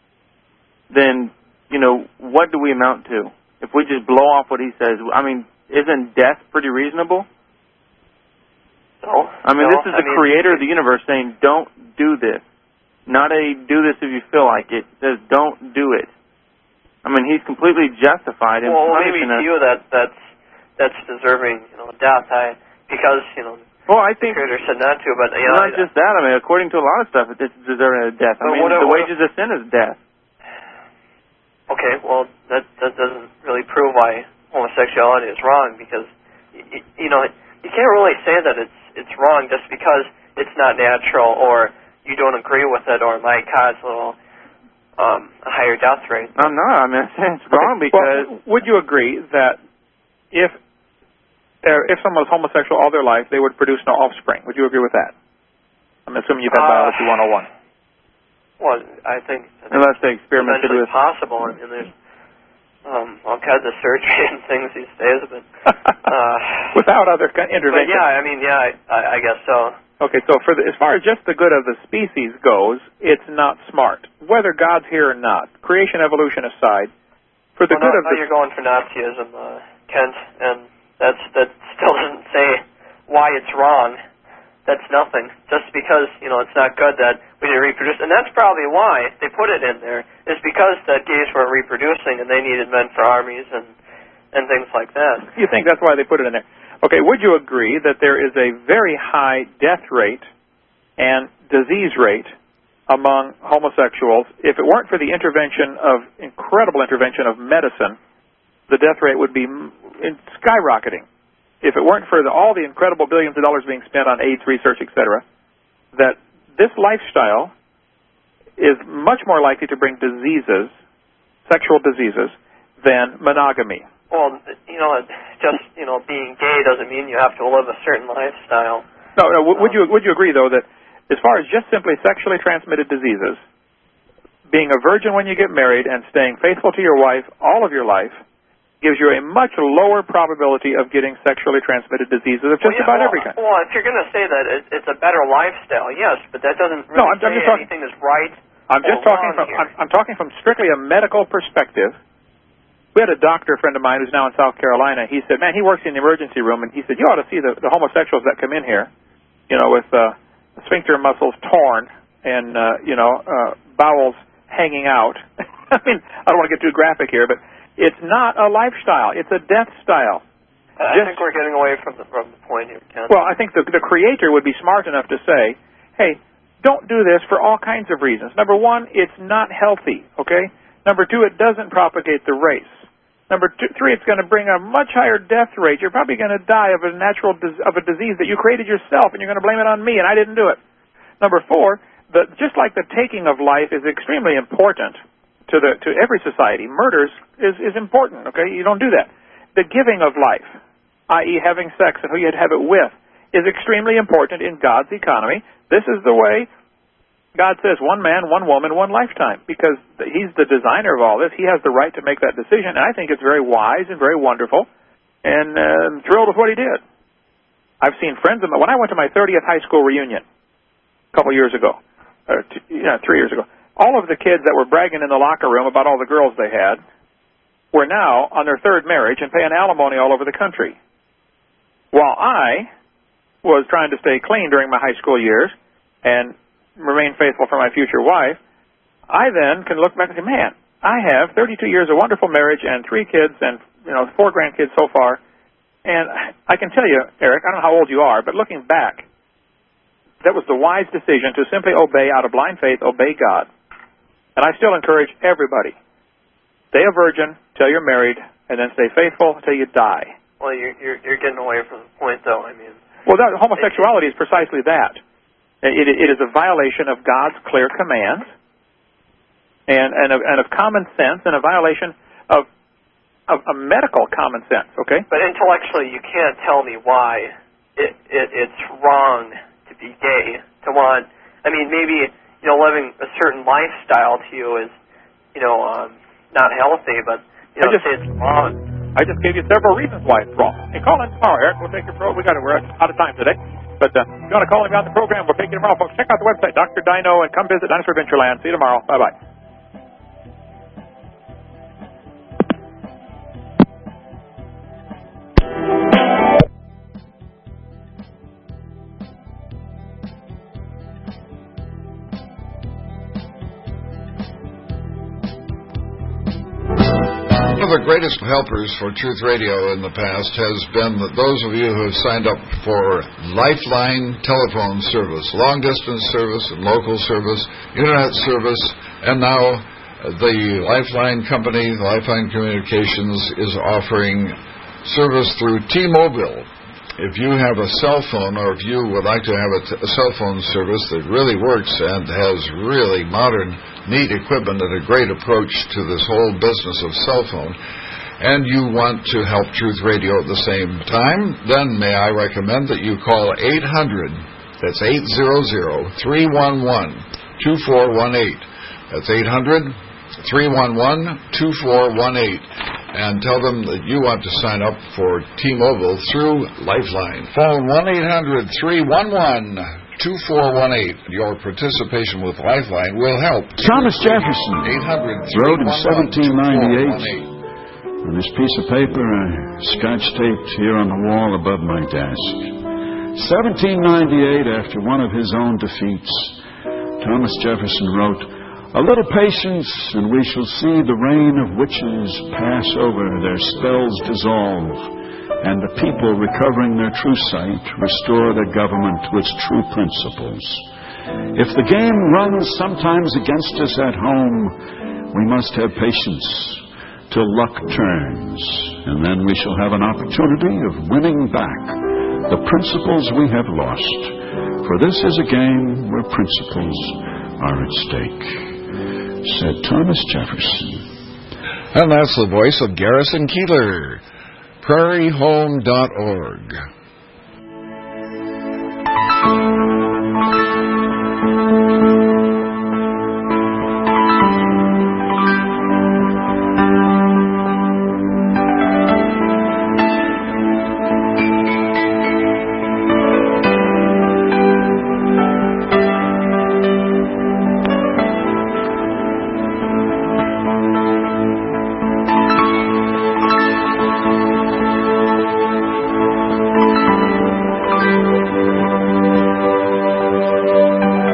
Speaker 2: then, what do we amount to? If we just blow off what he says, isn't death pretty reasonable?
Speaker 18: No.
Speaker 2: This is the creator of the universe saying, don't do this. Not do this if you feel like it. It says, don't do it. He's completely justified in punishing us.
Speaker 18: Maybe to you that's deserving, death. Because,
Speaker 2: well, I think
Speaker 18: the creator said not to, but,
Speaker 2: not just that. According to a lot of stuff, it's deserving of death. The wages of sin is death.
Speaker 18: okay, well, that doesn't really prove why homosexuality is wrong, because you can't really say that it's wrong just because it's not natural, or you don't agree with it, or it might cause a higher death rate.
Speaker 2: No, I mean, it's wrong because...
Speaker 1: Well, would you agree that if someone was homosexual all their life, they would produce no offspring? Would you agree with that? I'm assuming you've had Biology 101.
Speaker 18: Well, I think
Speaker 1: unless they experimented with...
Speaker 18: possible. I mean, there's all kinds of surgery and things these days, but...
Speaker 1: without other intervention.
Speaker 18: But I guess so.
Speaker 1: Okay, so as far as just the good of the species goes, it's not smart. Whether God's here or not, creation, evolution aside, for the good of the...
Speaker 18: You're going for Nazism, Kent, and that still doesn't say why it's wrong. That's nothing. Just because, it's not good that we didn't reproduce. And that's probably why they put it in there, is because that gays weren't reproducing and they needed men for armies and things like that.
Speaker 1: You think that's why they put it in there? Okay, would you agree that there is a very high death rate and disease rate among homosexuals? If it weren't for the incredible intervention of medicine, the death rate would be skyrocketing. If it weren't for all the incredible billions of dollars being spent on AIDS research, etc., that this lifestyle is much more likely to bring diseases, sexual diseases, than monogamy.
Speaker 18: Well, being gay doesn't mean you have to live a certain lifestyle.
Speaker 1: No. Would you agree, though, that as far as just simply sexually transmitted diseases, being a virgin when you get married and staying faithful to your wife all of your life gives you a much lower probability of getting sexually transmitted diseases of just about every kind?
Speaker 18: Well, if you're going to say that it's a better lifestyle, yes, but that doesn't really say anything is right.
Speaker 1: I'm talking from strictly a medical perspective. We had a doctor friend of mine who's now in South Carolina. He said, man, he works in the emergency room, and he said, you ought to see the homosexuals that come in here, with sphincter muscles torn and, bowels hanging out. I mean, I don't want to get too graphic here, but it's not a lifestyle. It's a death style.
Speaker 18: I think we're getting away from the point here, Ken.
Speaker 1: Well, I think the Creator would be smart enough to say, hey, don't do this for all kinds of reasons. Number one, it's not healthy, okay? Number two, it doesn't propagate the race. Number three, it's going to bring a much higher death rate. You're probably going to die of a disease that you created yourself, and you're going to blame it on me, and I didn't do it. Number four, just like the taking of life is extremely important to every society, murders is important. Okay, you don't do that. The giving of life, i.e., having sex and who you have it with, is extremely important in God's economy. This is the way God says, one man, one woman, one lifetime, because He's the designer of all this. He has the right to make that decision, and I think it's very wise and very wonderful, and I'm thrilled with what He did. I've seen friends of mine. When I went to my 30th high school reunion a couple years ago, 3 years ago, all of the kids that were bragging in the locker room about all the girls they had were now on their third marriage and paying alimony all over the country. While I was trying to stay clean during my high school years and remain faithful for my future wife, I then can look back and say, man, I have 32 years of wonderful marriage and 3 kids and 4 grandkids so far. And I can tell you, Eric, I don't know how old you are, but looking back, that was the wise decision to simply obey out of blind faith, obey God. And I still encourage everybody, stay a virgin till you're married, and then stay faithful till you die.
Speaker 18: Well, you're getting away from the point, though. I mean,
Speaker 1: homosexuality is precisely that. It is a violation of God's clear commands and of common sense, and a violation of a medical common sense, okay?
Speaker 18: But intellectually, you can't tell me why it's wrong to be gay, to want... I mean, maybe, living a certain lifestyle to you is, not healthy, but, say it's wrong.
Speaker 1: I just gave you several reasons why it's wrong. Hey, call in tomorrow, Eric. We'll take your program. We're out of time today. But if you want to call him on the program, we'll take you tomorrow, folks. Check out the website, Dr. Dino, and come visit Dinosaur Adventureland. See you tomorrow. Bye-bye.
Speaker 12: One of the greatest helpers for Truth Radio in the past has been those of you who have signed up for Lifeline telephone service, long-distance service and local service, internet service, and now the Lifeline company, Lifeline Communications, is offering service through T-Mobile. If you have a cell phone, or if you would like to have a cell phone service that really works and has really modern, neat equipment and a great approach to this whole business of cell phone, and you want to help Truth Radio at the same time, then may I recommend that you call 800, that's 800-311-2418. That's 800-311-2418. And tell them that you want to sign up for T-Mobile through Lifeline. Phone 1-800-311-2418. Your participation with Lifeline will help.
Speaker 5: Thomas Jefferson
Speaker 12: 800
Speaker 5: wrote in 1798 on this piece of paper, scotch taped here on the wall above my desk. 1798, after one of his own defeats, Thomas Jefferson wrote, "A little patience, and we shall see the reign of witches pass over, their spells dissolve, and the people, recovering their true sight, restore their government to its true principles. If the game runs sometimes against us at home, we must have patience till luck turns, and then we shall have an opportunity of winning back the principles we have lost. For this is a game where principles are at stake," said Thomas Jefferson.
Speaker 12: And that's the voice of Garrison Keillor, prairiehome.org.